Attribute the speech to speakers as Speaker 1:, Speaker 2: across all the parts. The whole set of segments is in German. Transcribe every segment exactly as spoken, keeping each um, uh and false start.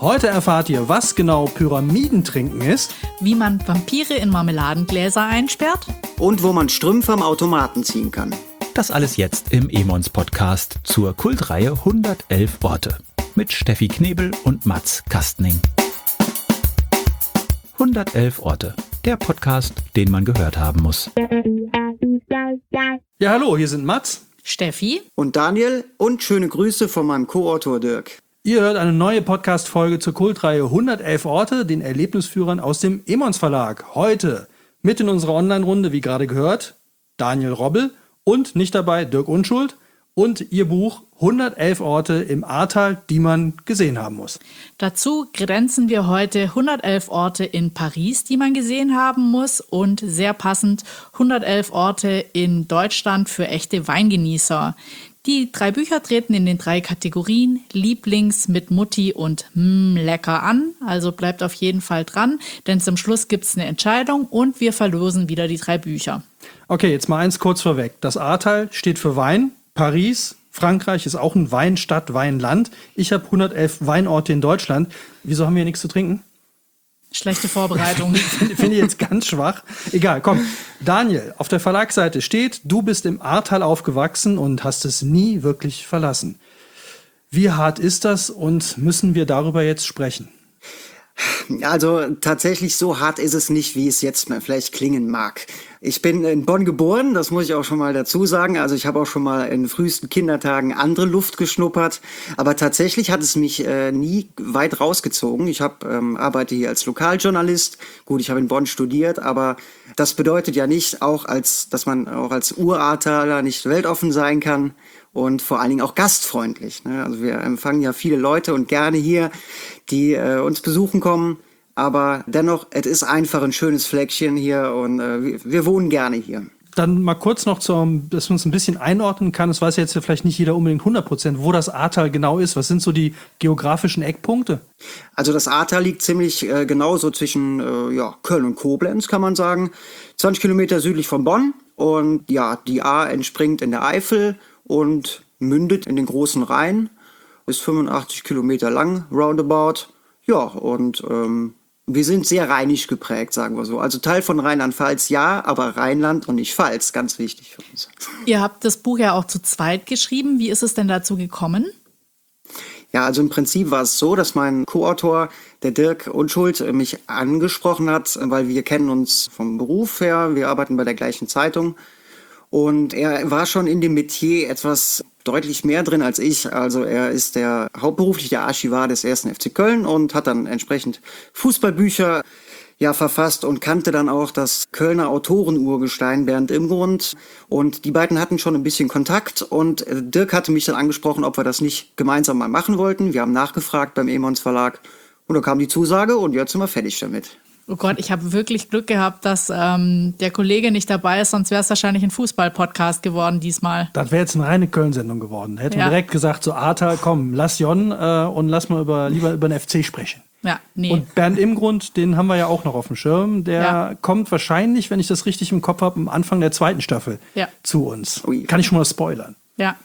Speaker 1: Heute erfahrt ihr, was genau Pyramidentrinken ist,
Speaker 2: wie man Vampire in Marmeladengläser einsperrt
Speaker 3: und wo man Strümpfe am Automaten ziehen kann.
Speaker 4: Das alles jetzt im Emons Podcast zur Kultreihe hundertelf Orte mit Steffi Knebel und Mats Kastning. hundertelf Orte, der Podcast, den man gehört haben muss.
Speaker 1: Ja, hallo, hier sind Mats,
Speaker 2: Steffi
Speaker 3: und Daniel und schöne Grüße von meinem Co-Autor Dirk.
Speaker 1: Ihr hört eine neue Podcast-Folge zur Kultreihe hundertelf Orte, den Erlebnisführern aus dem Emons Verlag. Heute mit in unserer Online-Runde, wie gerade gehört, Daniel Robbel und nicht dabei Dirk Unschuld und ihr Buch hundertelf Orte im Ahrtal, die man gesehen haben muss.
Speaker 2: Dazu grenzen wir heute hundertelf Orte in Paris, die man gesehen haben muss und sehr passend hundertelf Orte in Deutschland für echte Weingenießer. Die drei Bücher treten in den drei Kategorien Lieblings, mit Mutti und mm, lecker an. Also bleibt auf jeden Fall dran, denn zum Schluss gibt es eine Entscheidung und wir verlosen wieder die drei Bücher.
Speaker 1: Okay, jetzt mal eins kurz vorweg. Das Ahrtal steht für Wein. Paris, Frankreich ist auch ein Weinstadt, Weinland. Ich habe hundertelf Weinorte in Deutschland. Wieso haben wir hier nichts zu trinken?
Speaker 2: Schlechte Vorbereitung.
Speaker 1: Finde ich jetzt ganz schwach. Egal, komm. Daniel, auf der Verlagsseite steht, du bist im Ahrtal aufgewachsen und hast es nie wirklich verlassen. Wie hart ist das und müssen wir darüber jetzt sprechen?
Speaker 3: Also tatsächlich so hart ist es nicht, wie es jetzt vielleicht klingen mag. Ich bin in Bonn geboren, das muss ich auch schon mal dazu sagen. Also ich habe auch schon mal in frühesten Kindertagen andere Luft geschnuppert. Aber tatsächlich hat es mich äh, nie weit rausgezogen. Ich hab, ähm, arbeite hier als Lokaljournalist. Gut, ich habe in Bonn studiert, aber das bedeutet ja nicht, auch als, dass man auch als Urahrtaler nicht weltoffen sein kann. Und vor allen Dingen auch gastfreundlich. Ne? Also wir empfangen ja viele Leute und gerne hier, die äh, uns besuchen kommen. Aber dennoch, es ist einfach ein schönes Fleckchen hier und äh, wir, wir wohnen gerne hier.
Speaker 1: Dann mal kurz noch, zum, dass man uns ein bisschen einordnen kann. Das weiß jetzt vielleicht nicht jeder unbedingt hundert Prozent, wo das Ahrtal genau ist. Was sind so die geografischen Eckpunkte?
Speaker 3: Also das Ahrtal liegt ziemlich äh, genau so zwischen äh, ja, Köln und Koblenz, kann man sagen. zwanzig Kilometer südlich von Bonn. Und ja, die Ahr entspringt in der Eifel und mündet in den großen Rhein, ist fünfundachtzig Kilometer lang, roundabout. Ja, und ähm, wir sind sehr rheinisch geprägt, sagen wir so. Also Teil von Rheinland-Pfalz, ja, aber Rheinland und nicht Pfalz, ganz wichtig für uns.
Speaker 2: Ihr habt das Buch ja auch zu zweit geschrieben. Wie ist es denn dazu gekommen?
Speaker 3: Ja, also im Prinzip war es so, dass mein Co-Autor, der Dirk Unschuld, mich angesprochen hat, weil wir kennen uns vom Beruf her, wir arbeiten bei der gleichen Zeitung. Und er war schon in dem Metier etwas deutlich mehr drin als ich. Also er ist der hauptberuflich der Archivar des ersten F C Köln und hat dann entsprechend Fußballbücher ja verfasst und kannte dann auch das Kölner Autorenurgestein Bernd Imgrund. Und die beiden hatten schon ein bisschen Kontakt und Dirk hatte mich dann angesprochen, ob wir das nicht gemeinsam mal machen wollten. Wir haben nachgefragt beim Emons Verlag und da kam die Zusage und jetzt sind wir fertig damit.
Speaker 2: Oh Gott, ich habe wirklich Glück gehabt, dass ähm, der Kollege nicht dabei ist, sonst wäre es wahrscheinlich ein Fußball-Podcast geworden diesmal.
Speaker 1: Das wäre jetzt eine reine Köln-Sendung geworden. Hätten
Speaker 2: Ja.
Speaker 1: wir direkt gesagt, so Ahrtal, komm, lass Jon äh, und lass mal über, lieber über den F C sprechen.
Speaker 2: Ja, nee.
Speaker 1: Und Bernd Imgrund, den haben wir ja auch noch auf dem Schirm. Der
Speaker 2: Ja.
Speaker 1: kommt wahrscheinlich, wenn ich das richtig im Kopf habe, am Anfang der zweiten Staffel
Speaker 2: Ja.
Speaker 1: zu uns.
Speaker 3: Ui.
Speaker 1: Kann ich schon mal spoilern.
Speaker 2: Ja.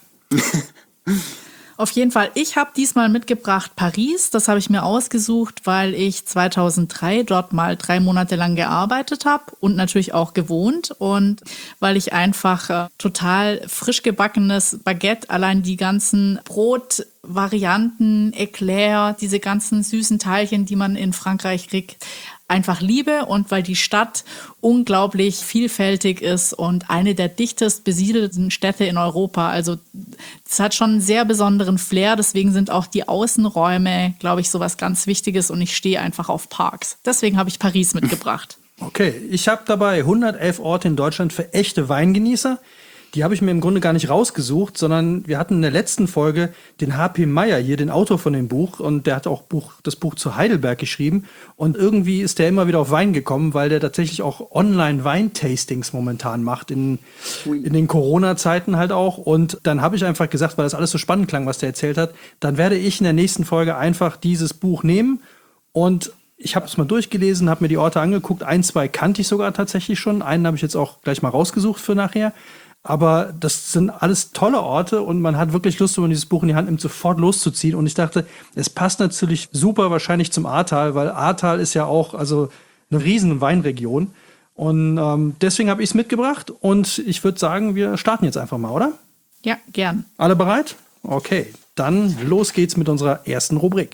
Speaker 2: Auf jeden Fall, ich habe diesmal mitgebracht Paris. Das habe ich mir ausgesucht, weil ich zweitausenddrei dort mal drei Monate lang gearbeitet habe und natürlich auch gewohnt. Und weil ich einfach äh, total frisch gebackenes Baguette, allein die ganzen Brotvarianten, Eclair, diese ganzen süßen Teilchen, die man in Frankreich kriegt, einfach liebe und weil die Stadt unglaublich vielfältig ist und eine der dichtest besiedelten Städte in Europa. Also es hat schon einen sehr besonderen Flair, deswegen sind auch die Außenräume, glaube ich, sowas ganz Wichtiges und ich stehe einfach auf Parks. Deswegen habe ich Paris mitgebracht.
Speaker 1: Okay, ich habe dabei hundertelf Orte in Deutschland für echte Weingenießer. Die habe ich mir im Grunde gar nicht rausgesucht, sondern wir hatten in der letzten Folge den H P Meyer hier, den Autor von dem Buch. Und der hat auch Buch, das Buch zu Heidelberg geschrieben. Und irgendwie ist der immer wieder auf Wein gekommen, weil der tatsächlich auch Online-Weintastings momentan macht, in, in den Corona-Zeiten halt auch. Und dann habe ich einfach gesagt, weil das alles so spannend klang, was der erzählt hat, dann werde ich in der nächsten Folge einfach dieses Buch nehmen. Und ich habe es mal durchgelesen, habe mir die Orte angeguckt. Ein, zwei kannte ich sogar tatsächlich schon. Einen habe ich jetzt auch gleich mal rausgesucht für nachher. Aber das sind alles tolle Orte und man hat wirklich Lust, wenn man dieses Buch in die Hand nimmt, sofort loszuziehen. Und ich dachte, es passt natürlich super wahrscheinlich zum Ahrtal, weil Ahrtal ist ja auch also eine riesen Weinregion. Und ähm, deswegen habe ich es mitgebracht und ich würde sagen, wir starten jetzt einfach mal, oder?
Speaker 2: Ja, gern.
Speaker 1: Alle bereit? Okay, dann los geht's mit unserer ersten Rubrik.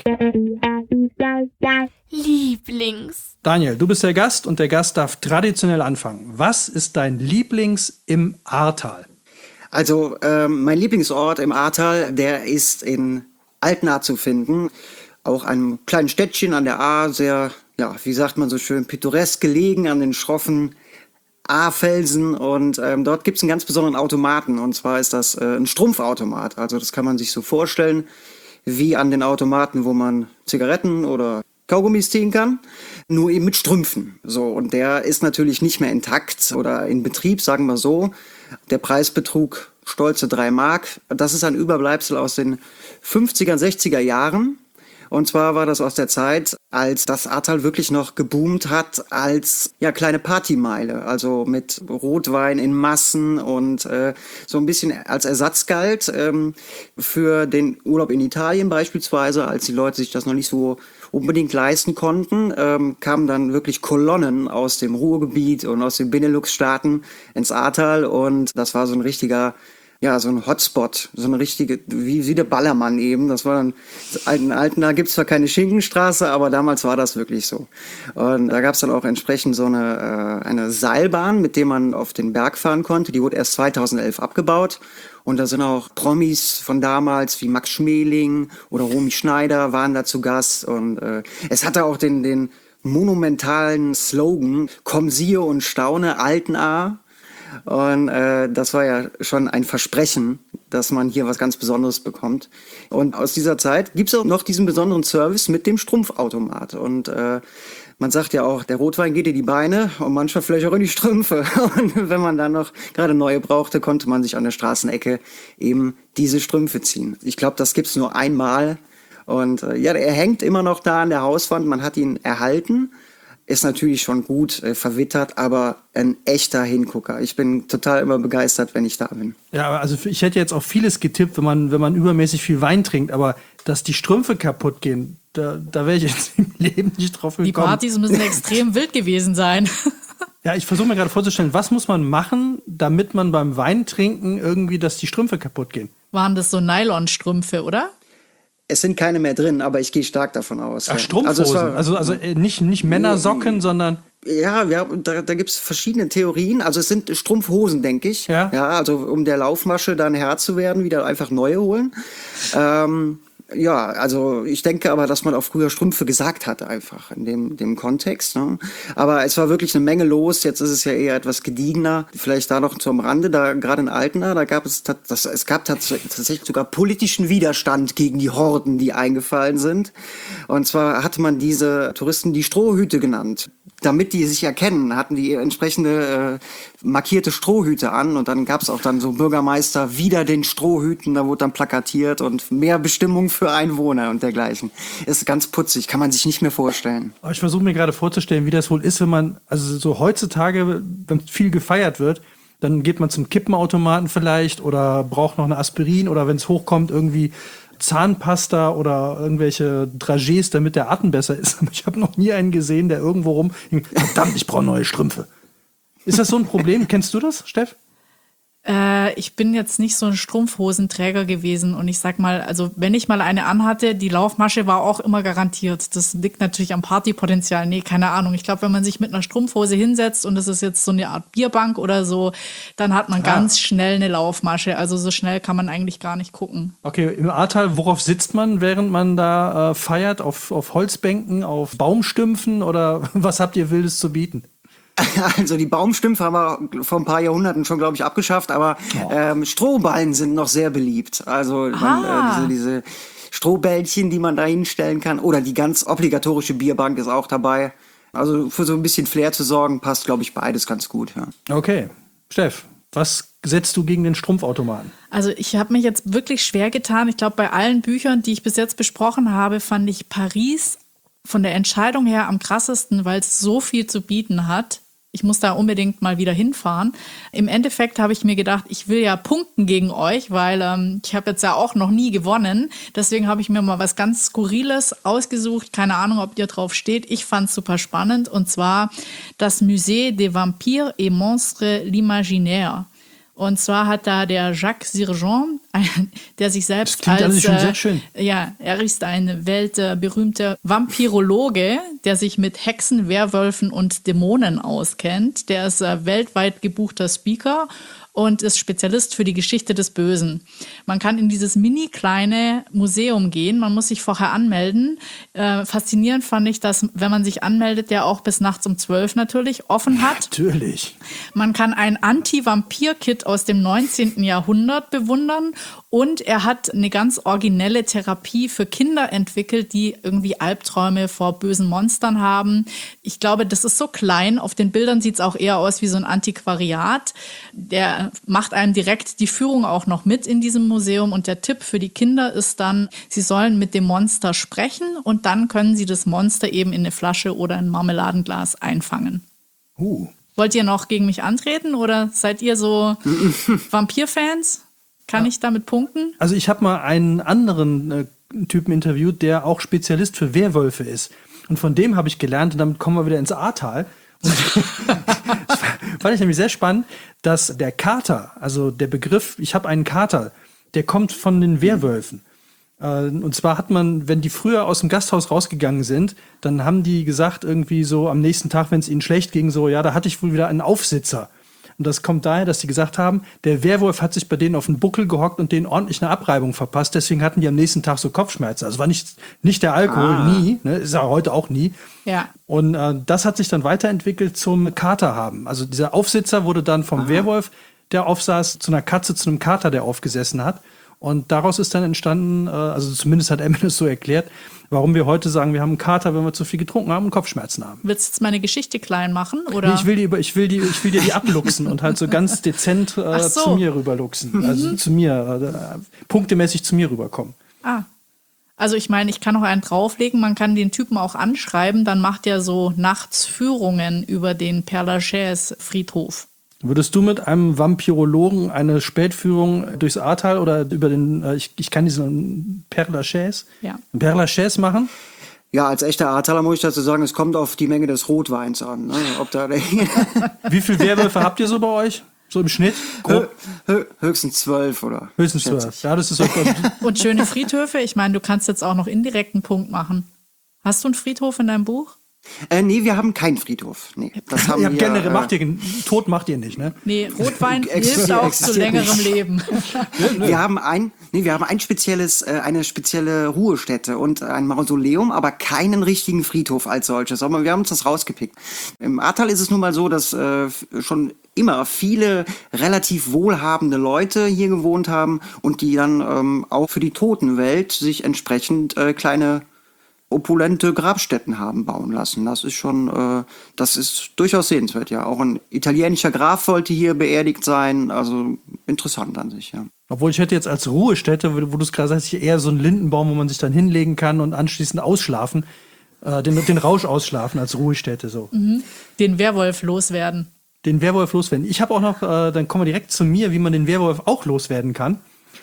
Speaker 5: Lieblings.
Speaker 1: Daniel, du bist der Gast und der Gast darf traditionell anfangen. Was ist dein Lieblings im Ahrtal?
Speaker 3: Also ähm, mein Lieblingsort im Ahrtal, der ist in Altena zu finden. Auch einem kleinen Städtchen an der Ahr, sehr, ja, wie sagt man so schön, pittoresk gelegen an den schroffen Ahrfelsen. Und ähm, dort gibt es einen ganz besonderen Automaten. Und zwar ist das äh, ein Strumpfautomat. Also das kann man sich so vorstellen wie an den Automaten, wo man Zigaretten oder Kaugummis ziehen kann, nur eben mit Strümpfen. So, und der ist natürlich nicht mehr intakt oder in Betrieb, sagen wir so. Der Preis betrug stolze drei Mark. Das ist ein Überbleibsel aus den fünfziger, sechziger Jahren. Und zwar war das aus der Zeit, als das Ahrtal wirklich noch geboomt hat als ja kleine Partymeile, also mit Rotwein in Massen und äh, so ein bisschen als Ersatz galt ähm, für den Urlaub in Italien beispielsweise, als die Leute sich das noch nicht so unbedingt leisten konnten, ähm, kamen dann wirklich Kolonnen aus dem Ruhrgebiet und aus den Benelux-Staaten ins Ahrtal und das war so ein richtiger ja, so ein Hotspot, so eine richtige, wie, wie der Ballermann eben. Das war dann, in Altena gibt's zwar keine Schinkenstraße, aber damals war das wirklich so. Und da gab's dann auch entsprechend so eine, äh, eine Seilbahn, mit der man auf den Berg fahren konnte. Die wurde erst zweitausendelf abgebaut. Und da sind auch Promis von damals, wie Max Schmeling oder Romy Schneider waren da zu Gast. Und äh, es hatte auch den, den monumentalen Slogan, komm siehe und staune, Altena. Und äh, das war ja schon ein Versprechen, dass man hier was ganz Besonderes bekommt. Und aus dieser Zeit gibt's auch noch diesen besonderen Service mit dem Strumpfautomat. Und äh, man sagt ja auch, der Rotwein geht in die Beine und manchmal vielleicht auch in die Strümpfe. Und wenn man dann noch gerade neue brauchte, konnte man sich an der Straßenecke eben diese Strümpfe ziehen. Ich glaube, das gibt's nur einmal. Und äh, ja, er hängt immer noch da an der Hauswand. Man hat ihn erhalten. Ist natürlich schon gut äh, verwittert, aber ein echter Hingucker. Ich bin total immer begeistert, wenn ich da bin.
Speaker 1: Ja, also ich hätte jetzt auch vieles getippt, wenn man, wenn man übermäßig viel Wein trinkt, aber dass die Strümpfe kaputt gehen, da, da wäre ich jetzt im Leben nicht drauf gekommen.
Speaker 2: Die Partys müssen extrem wild gewesen sein.
Speaker 1: Ja, ich versuche mir gerade vorzustellen, was muss man machen, damit man beim Weintrinken irgendwie, dass die Strümpfe kaputt gehen?
Speaker 2: Waren das so Nylonstrümpfe, oder?
Speaker 3: Es sind keine mehr drin, aber ich gehe stark davon aus.
Speaker 1: Ach,
Speaker 3: ja.
Speaker 1: Strumpfhosen.
Speaker 3: Also, war,
Speaker 1: also, also nicht, nicht Männersocken, sondern...
Speaker 3: Ja, ja da, da gibt's verschiedene Theorien. Also es sind Strumpfhosen, denke ich.
Speaker 1: Ja.
Speaker 3: Ja, also um der Laufmasche dann Herr zu werden, wieder einfach neue holen. Ähm, ja, also ich denke aber, dass man auch früher Strümpfe gesagt hat einfach in dem, dem Kontext. Ne? Aber es war wirklich eine Menge los. Jetzt ist es ja eher etwas gediegener. Vielleicht da noch zum Rande, da gerade in Altena, da gab es, das, es gab tatsächlich sogar politischen Widerstand gegen die Horden, die eingefallen sind. Und zwar hatte man diese Touristen die Strohhüte genannt. Damit die sich erkennen, hatten die entsprechende äh, markierte Strohhüte an und dann gab es auch dann so Bürgermeister wieder den Strohhüten, da wurde dann plakatiert und mehr Bestimmung für Einwohner und dergleichen. Ist ganz putzig, kann man sich nicht mehr vorstellen.
Speaker 1: Aber ich versuche mir gerade vorzustellen, wie das wohl ist, wenn man, also so heutzutage, wenn viel gefeiert wird, dann geht man zum Kippenautomaten vielleicht oder braucht noch eine Aspirin oder wenn es hochkommt irgendwie Zahnpasta oder irgendwelche Dragés, damit der Atem besser ist. Aber ich habe noch nie einen gesehen, der irgendwo rum... Verdammt, ich brauche neue Strümpfe. Ist das so ein Problem? Kennst du das, Steff?
Speaker 2: Äh, ich bin jetzt nicht so ein Strumpfhosenträger gewesen und ich sag mal, also wenn ich mal eine anhatte, die Laufmasche war auch immer garantiert. Das liegt natürlich am Partypotenzial. Nee, keine Ahnung. Ich glaube, wenn man sich mit einer Strumpfhose hinsetzt und das ist jetzt so eine Art Bierbank oder so, dann hat man ah. ganz schnell eine Laufmasche. Also so schnell kann man eigentlich gar nicht gucken.
Speaker 1: Okay, im Ahrtal, worauf sitzt man, während man da äh, feiert? Auf, auf Holzbänken, auf Baumstümpfen oder was habt ihr Wildes zu bieten?
Speaker 3: Also die Baumstümpfe haben wir vor ein paar Jahrhunderten schon, glaube ich, abgeschafft, aber oh. ähm, Strohballen sind noch sehr beliebt. Also man, äh, diese, diese Strohbällchen, die man da hinstellen kann, oder die ganz obligatorische Bierbank ist auch dabei. Also für so ein bisschen Flair zu sorgen, passt, glaube ich, beides ganz gut. Ja.
Speaker 1: Okay, Steff, was setzt du gegen den Strumpfautomaten?
Speaker 2: Also ich habe mich jetzt wirklich schwer getan. Ich glaube, bei allen Büchern, die ich bis jetzt besprochen habe, fand ich Paris von der Entscheidung her am krassesten, weil es so viel zu bieten hat. Ich muss da unbedingt mal wieder hinfahren. Im Endeffekt habe ich mir gedacht, ich will ja punkten gegen euch, weil ähm, ich habe jetzt ja auch noch nie gewonnen. Deswegen habe ich mir mal was ganz Skurriles ausgesucht. Keine Ahnung, ob ihr drauf steht. Ich fand es super spannend. Und zwar das Musée des Vampires et Monstres l'Imaginaire. Und zwar hat da der Jacques Sirgeon, der sich selbst
Speaker 1: das klingt
Speaker 2: als,
Speaker 1: alles schon sehr schön.
Speaker 2: Äh, ja, er ist ein weltberühmter Vampirologe, der sich mit Hexen, Werwölfen und Dämonen auskennt. Der ist äh, weltweit gebuchter Speaker und ist Spezialist für die Geschichte des Bösen. Man kann in dieses mini kleine Museum gehen, man muss sich vorher anmelden. Äh, faszinierend fand ich, dass, wenn man sich anmeldet, der auch bis nachts um zwölf natürlich offen hat.
Speaker 1: Natürlich.
Speaker 2: Man kann ein Anti-Vampir-Kit aus dem neunzehnten Jahrhundert bewundern und er hat eine ganz originelle Therapie für Kinder entwickelt, die irgendwie Albträume vor bösen Monstern haben. Ich glaube, das ist so klein. Auf den Bildern sieht es auch eher aus wie so ein Antiquariat. Der macht einem direkt die Führung auch noch mit in diesem Museum und der Tipp für die Kinder ist dann, sie sollen mit dem Monster sprechen und dann können sie das Monster eben in eine Flasche oder ein Marmeladenglas einfangen.
Speaker 1: Uh.
Speaker 2: Wollt ihr noch gegen mich antreten oder seid ihr so Vampir-Fans? Kann ja. ich damit punkten?
Speaker 1: Also ich habe mal einen anderen äh, Typen interviewt, der auch Spezialist für Werwölfe ist. Und von dem habe ich gelernt, und damit kommen wir wieder ins Ahrtal. Und das fand ich nämlich sehr spannend, dass der Kater, also der Begriff, ich habe einen Kater, der kommt von den Werwölfen. Und zwar hat man, wenn die früher aus dem Gasthaus rausgegangen sind, dann haben die gesagt, irgendwie so am nächsten Tag, wenn es ihnen schlecht ging, so, ja, da hatte ich wohl wieder einen Aufsitzer. Und das kommt daher, dass die gesagt haben, der Werwolf hat sich bei denen auf den Buckel gehockt und denen ordentlich eine Abreibung verpasst. Deswegen hatten die am nächsten Tag so Kopfschmerzen. Also war nicht, nicht der Alkohol, ah. nie, ne, ist ja heute auch nie.
Speaker 2: Ja.
Speaker 1: Und äh, das hat sich dann weiterentwickelt zum Kater haben. Also dieser Aufsitzer wurde dann vom ah. Werwolf, der aufsaß, zu einer Katze, zu einem Kater, der aufgesessen hat. Und daraus ist dann entstanden, also zumindest hat Emily es so erklärt, warum wir heute sagen, wir haben einen Kater, wenn wir zu viel getrunken haben und Kopfschmerzen haben.
Speaker 2: Willst du jetzt meine Geschichte klein machen? Oder?
Speaker 1: Nee, ich will die, ich will die, ich will dir die abluchsen und halt so ganz dezent äh, so. zu mir rüberluchsen. Mhm. Also zu mir, äh, punktemäßig zu mir rüberkommen.
Speaker 2: Ah. Also ich meine, ich kann noch einen drauflegen, man kann den Typen auch anschreiben, dann macht er so Nachtsführungen über den Père-Lachaise-Friedhof.
Speaker 1: Würdest du mit einem Vampirologen eine Spätführung durchs Ahrtal oder über den, äh, ich, ich kann diesen Père-Lachaise,
Speaker 2: ja.
Speaker 1: Père-Lachaise machen?
Speaker 3: Ja, als echter Ahrtaler muss ich dazu sagen, es kommt auf die Menge des Rotweins an. Ne? Ob da
Speaker 1: Wie viele Werwölfe habt ihr so bei euch? So im Schnitt?
Speaker 3: Hö, hö, höchstens zwölf, oder?
Speaker 1: Höchstens zwölf. Ja, das ist so.
Speaker 2: Und schöne Friedhöfe. Ich meine, du kannst jetzt auch noch indirekten Punkt machen. Hast du einen Friedhof in deinem Buch?
Speaker 3: Äh, nee, wir haben keinen Friedhof. Nee, das haben
Speaker 1: ja,
Speaker 3: wir,
Speaker 1: generell
Speaker 3: äh,
Speaker 1: macht ihr, Tod macht ihr nicht, ne?
Speaker 2: Nee, Rotwein hilft auch zu längerem Leben.
Speaker 3: Wir haben ein, nee, wir haben ein spezielles, äh, eine spezielle Ruhestätte und ein Mausoleum, aber keinen richtigen Friedhof als solches. Aber wir haben uns das rausgepickt. Im Ahrtal ist es nun mal so, dass äh, schon immer viele relativ wohlhabende Leute hier gewohnt haben und die dann ähm, auch für die Totenwelt sich entsprechend äh, kleine opulente Grabstätten haben bauen lassen. Das ist schon, äh, das ist durchaus sehenswert, ja. Auch ein italienischer Graf wollte hier beerdigt sein, also interessant an sich, ja.
Speaker 1: Obwohl ich hätte jetzt als Ruhestätte, wo du es gerade sagst, eher so einen Lindenbaum, wo man sich dann hinlegen kann und anschließend ausschlafen, äh, den, den Rausch ausschlafen als Ruhestätte so.
Speaker 2: Mhm. Den Werwolf loswerden.
Speaker 1: Den Werwolf loswerden. Ich habe auch noch, äh, dann kommen wir direkt zu mir, wie man den Werwolf auch loswerden kann.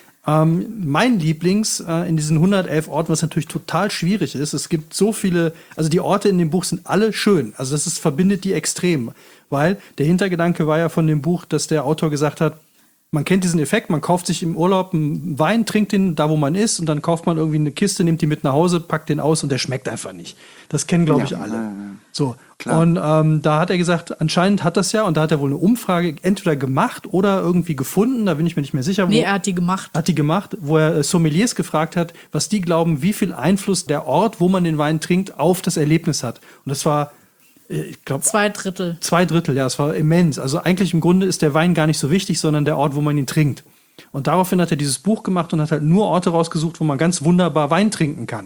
Speaker 1: Ähm, mein Lieblings äh, in diesen hundertelf Orten, was natürlich total schwierig ist, es gibt so viele, also die Orte in dem Buch sind alle schön, also das ist, verbindet die extrem, weil der Hintergedanke war ja von dem Buch, dass der Autor gesagt hat, man kennt diesen Effekt, man kauft sich im Urlaub einen Wein, trinkt den da, wo man ist und dann kauft man irgendwie eine Kiste, nimmt die mit nach Hause, packt den aus und der schmeckt einfach nicht. Das kennen, glaube ich,
Speaker 3: ja,
Speaker 1: alle.
Speaker 3: Ja, ja.
Speaker 1: So.
Speaker 3: Klar.
Speaker 1: Und ähm, da hat er gesagt, anscheinend hat das ja, und da hat er wohl eine Umfrage entweder gemacht oder irgendwie gefunden, da bin ich mir nicht mehr sicher. Wo,
Speaker 2: nee, er hat die gemacht.
Speaker 1: Hat die gemacht, wo er äh, Sommeliers gefragt hat, was die glauben, wie viel Einfluss der Ort, wo man den Wein trinkt, auf das Erlebnis hat. Und das war, äh, ich glaube...
Speaker 2: Zwei Drittel.
Speaker 1: Zwei Drittel, ja, es war immens. Also eigentlich im Grunde ist der Wein gar nicht so wichtig, sondern der Ort, wo man ihn trinkt. Und daraufhin hat er dieses Buch gemacht und hat halt nur Orte rausgesucht, wo man ganz wunderbar Wein trinken kann.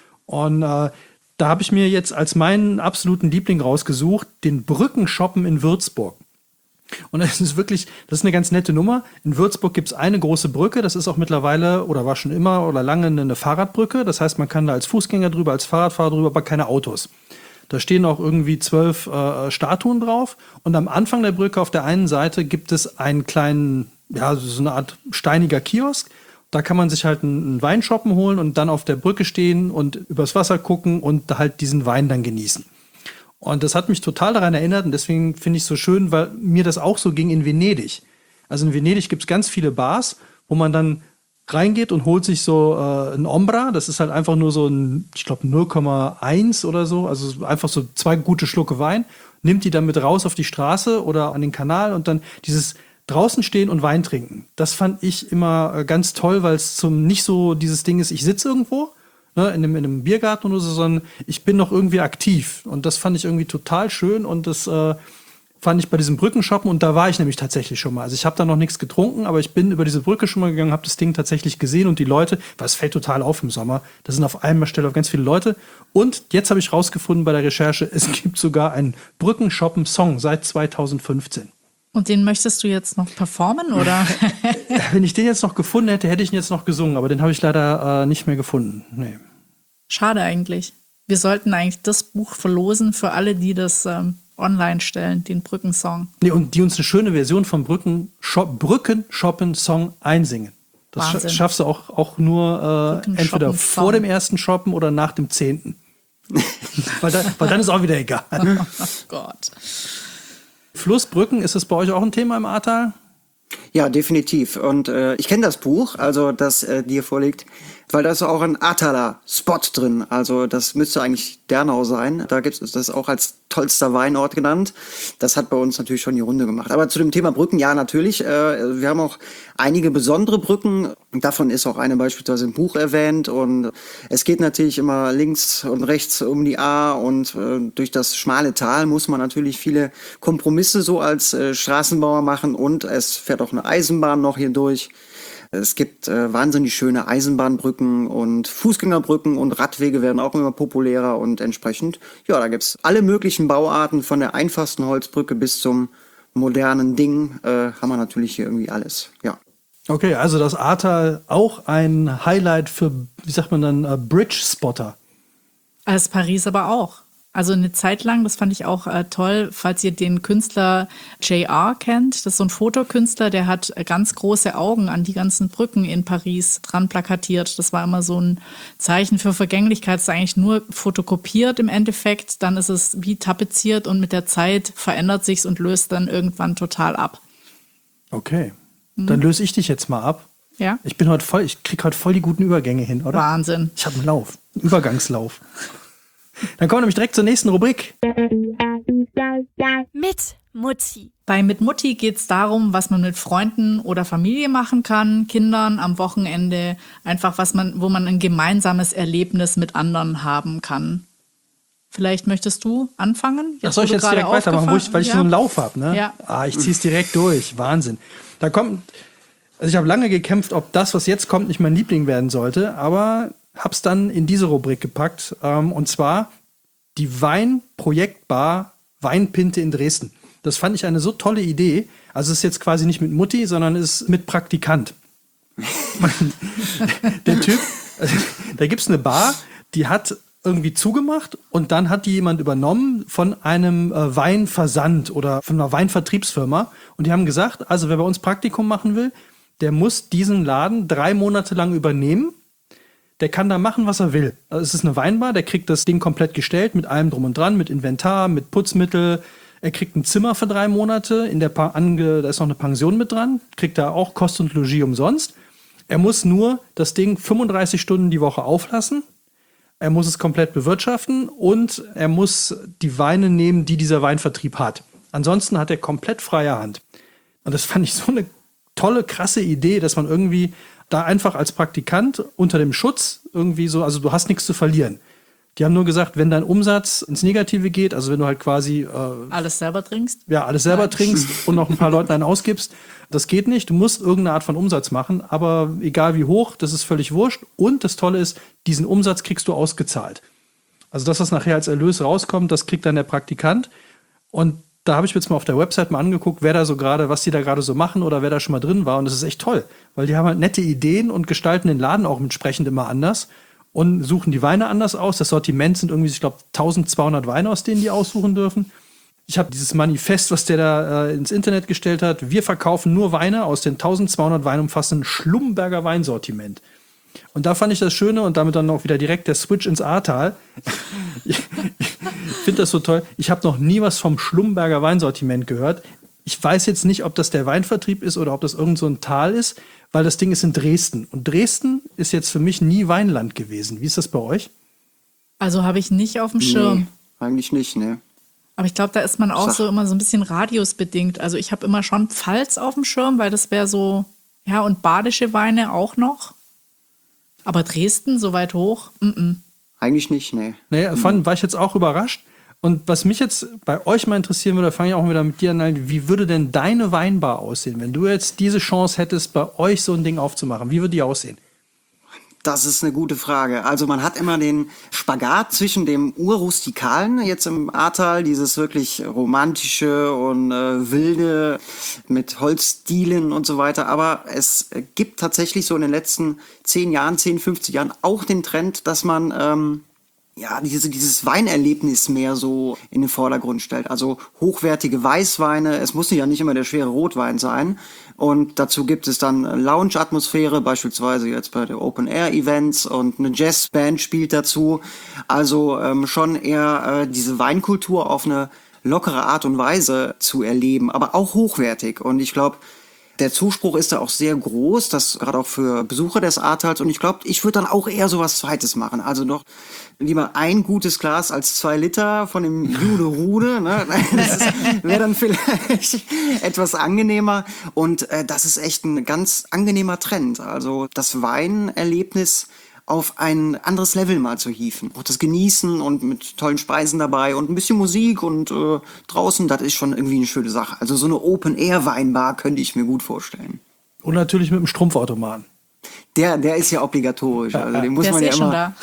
Speaker 1: Und äh, da habe ich mir jetzt als meinen absoluten Liebling rausgesucht, den Brückenshoppen in Würzburg. Und das ist wirklich, das ist eine ganz nette Nummer. In Würzburg gibt es eine große Brücke, das ist auch mittlerweile oder war schon immer oder lange eine Fahrradbrücke. Das heißt, man kann da als Fußgänger drüber, als Fahrradfahrer drüber, aber keine Autos. Da stehen auch irgendwie zwölf äh, Statuen drauf. Und am Anfang der Brücke auf der einen Seite gibt es einen kleinen, ja, so eine Art steiniger Kiosk. Da kann man sich halt einen Wein shoppen holen und dann auf der Brücke stehen und übers Wasser gucken und halt diesen Wein dann genießen. Und das hat mich total daran erinnert und deswegen finde ich es so schön, weil mir das auch so ging in Venedig. Also in Venedig gibt es ganz viele Bars, wo man dann reingeht und holt sich so äh, ein Ombra. Das ist halt einfach nur so ein, ich glaube null Komma eins oder so, also einfach so zwei gute Schlucke Wein, nimmt die dann mit raus auf die Straße oder an den Kanal und dann dieses draußen stehen und Wein trinken. Das fand ich immer äh, ganz toll, weil es zum nicht so dieses Ding ist, ich sitze irgendwo, ne, in einem, in einem Biergarten oder so, sondern ich bin noch irgendwie aktiv. Und das fand ich irgendwie total schön und das äh, fand ich bei diesem Brückenshoppen und da war ich nämlich tatsächlich schon mal. Also ich habe da noch nichts getrunken, aber ich bin über diese Brücke schon mal gegangen, habe das Ding tatsächlich gesehen und die Leute, was fällt total auf im Sommer, da sind auf einmal Stelle auf ganz viele Leute. Und jetzt habe ich rausgefunden bei der Recherche, es gibt sogar einen Brückenshoppen-Song seit zweitausendfünfzehn.
Speaker 2: Und den möchtest du jetzt noch performen, oder?
Speaker 1: Wenn ich den jetzt noch gefunden hätte, hätte ich ihn jetzt noch gesungen, aber den habe ich leider äh, nicht mehr gefunden. Nee.
Speaker 2: Schade eigentlich. Wir sollten eigentlich das Buch verlosen für alle, die das ähm, online stellen, den Brückensong.
Speaker 1: Nee, und die uns eine schöne Version vom Brücken-Shoppen-Song einsingen. Das
Speaker 2: Wahnsinn.
Speaker 1: schaffst du auch, auch nur äh, entweder vor dem ersten Shoppen oder nach dem zehnten. weil, da, weil dann ist auch wieder egal.
Speaker 2: Oh Gott.
Speaker 1: Flussbrücken, ist das bei euch auch ein Thema im Ahrtal?
Speaker 3: Ja, definitiv. Und äh, ich kenne das Buch, also das äh, dir vorliegt, weil da ist auch ein Ahrtaler Spot drin. Also das müsste eigentlich Dernau sein. Da gibt es das auch als tollster Weinort genannt. Das hat bei uns natürlich schon die Runde gemacht. Aber zu dem Thema Brücken, ja, natürlich. Äh, wir haben auch einige besondere Brücken. Davon ist auch eine beispielsweise im Buch erwähnt. Und es geht natürlich immer links und rechts um die Ahr. Und äh, durch das schmale Tal muss man natürlich viele Kompromisse so als äh, Straßenbauer machen. Und es fährt auch eine Eisenbahn noch hier durch. Es gibt äh, wahnsinnig schöne Eisenbahnbrücken und Fußgängerbrücken und Radwege werden auch immer populärer und entsprechend, ja, da gibt's alle möglichen Bauarten, von der einfachsten Holzbrücke bis zum modernen Ding, äh, haben wir natürlich hier irgendwie alles, ja.
Speaker 1: Okay, also das Ahrtal auch ein Highlight für, wie sagt man dann, uh, Bridge-Spotter.
Speaker 2: Als Paris aber auch. Also eine Zeit lang, das fand ich auch äh, toll, falls ihr den Künstler J R kennt. Das ist so ein Fotokünstler, der hat ganz große Augen an die ganzen Brücken in Paris dran plakatiert. Das war immer so ein Zeichen für Vergänglichkeit. Es ist eigentlich nur fotokopiert im Endeffekt. Dann ist es wie tapeziert und mit der Zeit verändert sich's und löst dann irgendwann total ab.
Speaker 1: Okay, mhm. Dann löse ich dich jetzt mal ab.
Speaker 2: Ja?
Speaker 1: Ich bin heute voll, ich kriege heute voll die guten Übergänge hin, oder?
Speaker 2: Wahnsinn.
Speaker 1: Ich habe einen Lauf, einen Übergangslauf. Dann kommen wir nämlich direkt zur nächsten Rubrik.
Speaker 5: Mit Mutti.
Speaker 2: Bei Mit Mutti geht es darum, was man mit Freunden oder Familie machen kann, Kindern am Wochenende, einfach was man, wo man ein gemeinsames Erlebnis mit anderen haben kann. Vielleicht möchtest du anfangen?
Speaker 1: Jetzt, das soll ich jetzt direkt weitermachen, wo ich, weil ich
Speaker 2: ja.
Speaker 1: so einen Lauf habe. Ne?
Speaker 2: Ja.
Speaker 1: Ah, ich ziehe es direkt durch. Wahnsinn. Da kommt, also ich habe lange gekämpft, ob das, was jetzt kommt, nicht mein Liebling werden sollte, aber hab's dann in diese Rubrik gepackt. Ähm, und zwar die Weinprojektbar Weinpinte in Dresden. Das fand ich eine so tolle Idee. Also es ist jetzt quasi nicht mit Mutti, sondern es ist mit Praktikant. Der Typ, also, da gibt's eine Bar, die hat irgendwie zugemacht und dann hat die jemand übernommen von einem äh, Weinversand oder von einer Weinvertriebsfirma. Und die haben gesagt, also wer bei uns Praktikum machen will, der muss diesen Laden drei Monate lang übernehmen. Der kann da machen, was er will. Also es ist eine Weinbar, der kriegt das Ding komplett gestellt mit allem drum und dran, mit Inventar, mit Putzmittel. Er kriegt ein Zimmer für drei Monate, in der pa- ange- da ist noch eine Pension mit dran, kriegt da auch Kost und Logis umsonst. Er muss nur das Ding fünfunddreißig Stunden die Woche auflassen. Er muss es komplett bewirtschaften und er muss die Weine nehmen, die dieser Weinvertrieb hat. Ansonsten hat er komplett freie Hand. Und das fand ich so eine tolle, krasse Idee, dass man irgendwie da einfach als Praktikant unter dem Schutz irgendwie so, also du hast nichts zu verlieren. Die haben nur gesagt, wenn dein Umsatz ins Negative geht, also wenn du halt quasi äh,
Speaker 2: alles selber trinkst?
Speaker 1: Ja, alles selber
Speaker 2: Nein.
Speaker 1: trinkst und noch ein paar Leuten einen ausgibst, das geht nicht. Du musst irgendeine Art von Umsatz machen, aber egal wie hoch, das ist völlig wurscht. Und das Tolle ist, diesen Umsatz kriegst du ausgezahlt. Also das, was nachher als Erlös rauskommt, das kriegt dann der Praktikant. Und da habe ich mir jetzt mal auf der Website mal angeguckt, wer da so gerade, was die da gerade so machen oder wer da schon mal drin war. Und das ist echt toll, weil die haben halt nette Ideen und gestalten den Laden auch entsprechend immer anders. und suchen die Weine anders aus. Das Sortiment sind irgendwie, ich glaube, zwölfhundert Weine, aus denen die aussuchen dürfen. Ich habe dieses Manifest, was der da äh, ins Internet gestellt hat. Wir verkaufen nur Weine aus den zwölfhundert Weinen umfassenden Schlumberger Weinsortiment. Und da fand ich das Schöne und damit dann auch wieder direkt der Switch ins Ahrtal. Ich, ich finde das so toll. Ich habe noch nie was vom Schlumberger Weinsortiment gehört. Ich weiß jetzt nicht, ob das der Weinvertrieb ist oder ob das irgend so ein Tal ist, weil das Ding ist in Dresden. Und Dresden ist jetzt für mich nie Weinland gewesen. Wie ist das bei euch?
Speaker 2: Also habe ich nicht auf dem Schirm.
Speaker 3: Nee, eigentlich nicht, ne.
Speaker 2: Aber ich glaube, da ist man auch
Speaker 3: Sag.
Speaker 2: so immer so ein bisschen radiusbedingt. Also ich habe immer schon Pfalz auf dem Schirm, weil das wäre so, ja, und badische Weine auch noch. Aber Dresden, so weit hoch, mm-mm.
Speaker 3: Eigentlich nicht, ne.
Speaker 1: Naja, fand, war ich jetzt auch überrascht. Und was mich jetzt bei euch mal interessieren würde, fange ich auch wieder mit dir an, wie würde denn deine Weinbar aussehen, wenn du jetzt diese Chance hättest, bei euch so ein Ding aufzumachen? Wie würde die aussehen?
Speaker 3: Das ist eine gute Frage. Also man hat immer den Spagat zwischen dem Urrustikalen, jetzt im Ahrtal, dieses wirklich romantische und äh, wilde mit Holzdielen und so weiter. Aber es gibt tatsächlich so in den letzten zehn Jahren, zehn, fünfzig Jahren auch den Trend, dass man ähm, ja, diese, dieses Weinerlebnis mehr so in den Vordergrund stellt. Also hochwertige Weißweine, es muss ja nicht immer der schwere Rotwein sein. Und dazu gibt es dann Lounge-Atmosphäre, beispielsweise jetzt bei den Open-Air-Events, und eine Jazzband spielt dazu. Also ähm, schon eher äh, diese Weinkultur auf eine lockere Art und Weise zu erleben, aber auch hochwertig. Und ich glaube, der Zuspruch ist da auch sehr groß, das gerade auch für Besucher des Ahrtals. Und ich glaube, ich würde dann auch eher so was Zweites machen. Also doch lieber ein gutes Glas als zwei Liter von dem Jude Rude. Ne? Das wäre dann vielleicht etwas angenehmer. Und äh, das ist echt ein ganz angenehmer Trend. Also das Weinerlebnis auf ein anderes Level mal zu hieven. Auch das Genießen und mit tollen Speisen dabei und ein bisschen Musik und äh, draußen, das ist schon irgendwie eine schöne Sache. Also so eine Open-Air-Weinbar könnte ich mir gut vorstellen.
Speaker 1: Und natürlich mit dem Strumpfautomaten.
Speaker 3: Der, der ist ja obligatorisch. Also den muss
Speaker 2: Der ist
Speaker 3: man
Speaker 2: eh
Speaker 3: ja
Speaker 2: schon
Speaker 3: immer.
Speaker 2: da.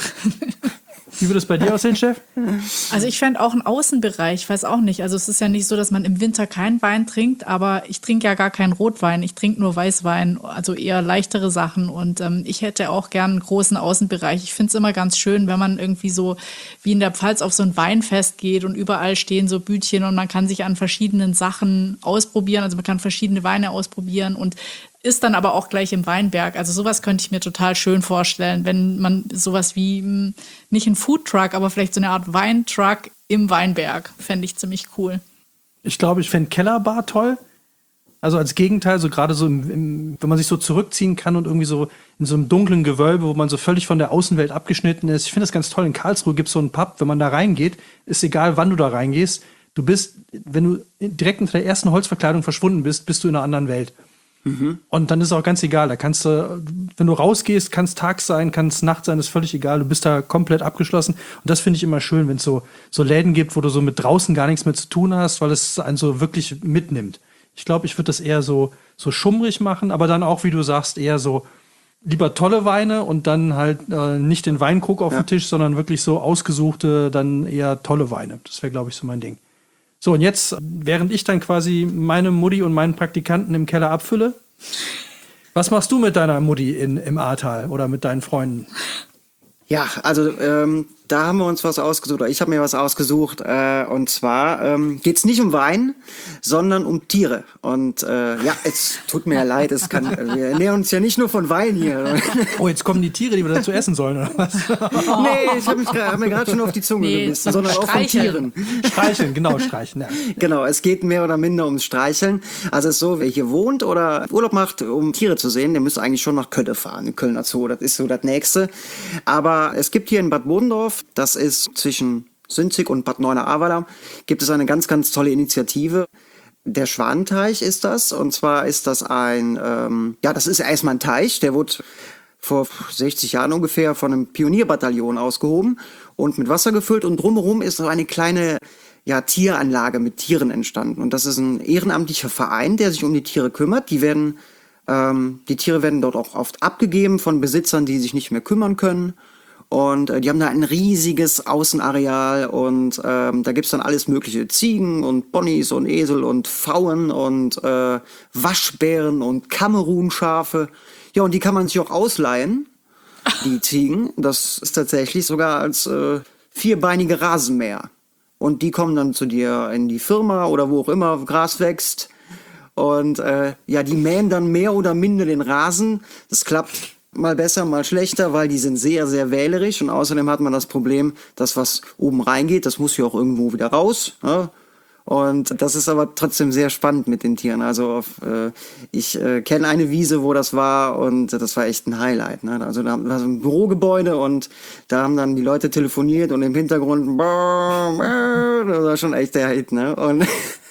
Speaker 1: Wie würde es bei dir aussehen, Chef?
Speaker 2: Also ich fände auch einen Außenbereich, ich weiß auch nicht. Also es ist ja nicht so, dass man im Winter keinen Wein trinkt, aber ich trinke ja gar keinen Rotwein, ich trinke nur Weißwein, also eher leichtere Sachen. Und ähm, ich hätte auch gern einen großen Außenbereich. Ich finde es immer ganz schön, wenn man irgendwie so wie in der Pfalz auf so ein Weinfest geht und überall stehen so Bütchen und man kann sich an verschiedenen Sachen ausprobieren. Also man kann verschiedene Weine ausprobieren und ist dann aber auch gleich im Weinberg. Also sowas könnte ich mir total schön vorstellen, wenn man sowas wie, mh, nicht ein Foodtruck, aber vielleicht so eine Art Weintruck im Weinberg, fände ich ziemlich cool.
Speaker 1: Ich glaube, ich fände Kellerbar toll. Also als Gegenteil, so gerade so, im, im, wenn man sich so zurückziehen kann und irgendwie so in so einem dunklen Gewölbe, wo man so völlig von der Außenwelt abgeschnitten ist. Ich finde das ganz toll. In Karlsruhe gibt es so einen Pub, wenn man da reingeht, ist egal, wann du da reingehst. Du bist, wenn du direkt unter der ersten Holzverkleidung verschwunden bist, bist du in einer anderen Welt. Mhm. Und dann ist es auch ganz egal. Da kannst du, wenn du rausgehst, kann es Tag sein, kann es Nacht sein, ist völlig egal. Du bist da komplett abgeschlossen. Und das finde ich immer schön, wenn es so, so Läden gibt, wo du so mit draußen gar nichts mehr zu tun hast, weil es einen so wirklich mitnimmt. Ich glaube, ich würde das eher so, so schummrig machen, aber dann auch, wie du sagst, eher so lieber tolle Weine und dann halt äh, nicht den Weinkrug auf ja. dem Tisch, sondern wirklich so ausgesuchte, dann eher tolle Weine. Das wäre, glaube ich, so mein Ding. So, und jetzt, während ich dann quasi meine Mutti und meinen Praktikanten im Keller abfülle, was machst du mit deiner Mutti in, im Ahrtal oder mit deinen Freunden?
Speaker 3: Ja, also ähm, da haben wir uns was ausgesucht, oder ich habe mir was ausgesucht, äh, und zwar ähm, geht es nicht um Wein, sondern um Tiere. Und äh, ja, es tut mir ja leid, es kann, wir ernähren uns ja nicht nur von Wein hier.
Speaker 1: Oh, jetzt kommen die Tiere, die wir dazu essen sollen, oder was?
Speaker 3: Nee, ich habe hab mir gerade schon auf die Zunge
Speaker 2: Nee,
Speaker 3: gebissen, sondern auch von Tieren.
Speaker 1: Streicheln, genau, streicheln. Ja.
Speaker 3: Genau, es geht mehr oder minder ums Streicheln. Also es ist so, wer hier wohnt oder Urlaub macht, um Tiere zu sehen, der müsste eigentlich schon nach Kölle fahren, in Kölner Zoo, das ist so das Nächste. Aber es gibt hier in Bad Bodendorf, das ist zwischen Sünzig und Bad Neuenahr-Ahrweiler, gibt es eine ganz, ganz tolle Initiative. Der Schwanenteich ist das. Und zwar ist das ein, ähm, ja, das ist erstmal ein Teich, der wurde vor sechzig Jahren ungefähr von einem Pionierbataillon ausgehoben und mit Wasser gefüllt. Und drumherum ist so eine kleine, ja, Tieranlage mit Tieren entstanden. Und das ist ein ehrenamtlicher Verein, der sich um die Tiere kümmert. Die werden, ähm, die Tiere werden dort auch oft abgegeben von Besitzern, die sich nicht mehr kümmern können. Und äh, die haben da ein riesiges Außenareal und ähm, da gibt's dann alles mögliche. Ziegen und Ponys und Esel und Pfauen und äh, Waschbären und Kamerunschafe. Ja, und die kann man sich auch ausleihen. die Ziegen. Das ist tatsächlich sogar als äh, vierbeinige Rasenmäher. Und die kommen dann zu dir in die Firma oder wo auch immer Gras wächst. Und äh, ja, die mähen dann mehr oder minder den Rasen. Das klappt mal besser, mal schlechter, weil die sind sehr, sehr wählerisch. Und außerdem hat man das Problem, dass was oben reingeht, das muss ja auch irgendwo wieder raus. Ne? Und das ist aber trotzdem sehr spannend mit den Tieren. Also auf, äh, ich äh, kenne eine Wiese, wo das war und das war echt ein Highlight. Ne? Also da war so ein Bürogebäude und da haben dann die Leute telefoniert und im Hintergrund das war schon echt der Hit. Ne? Und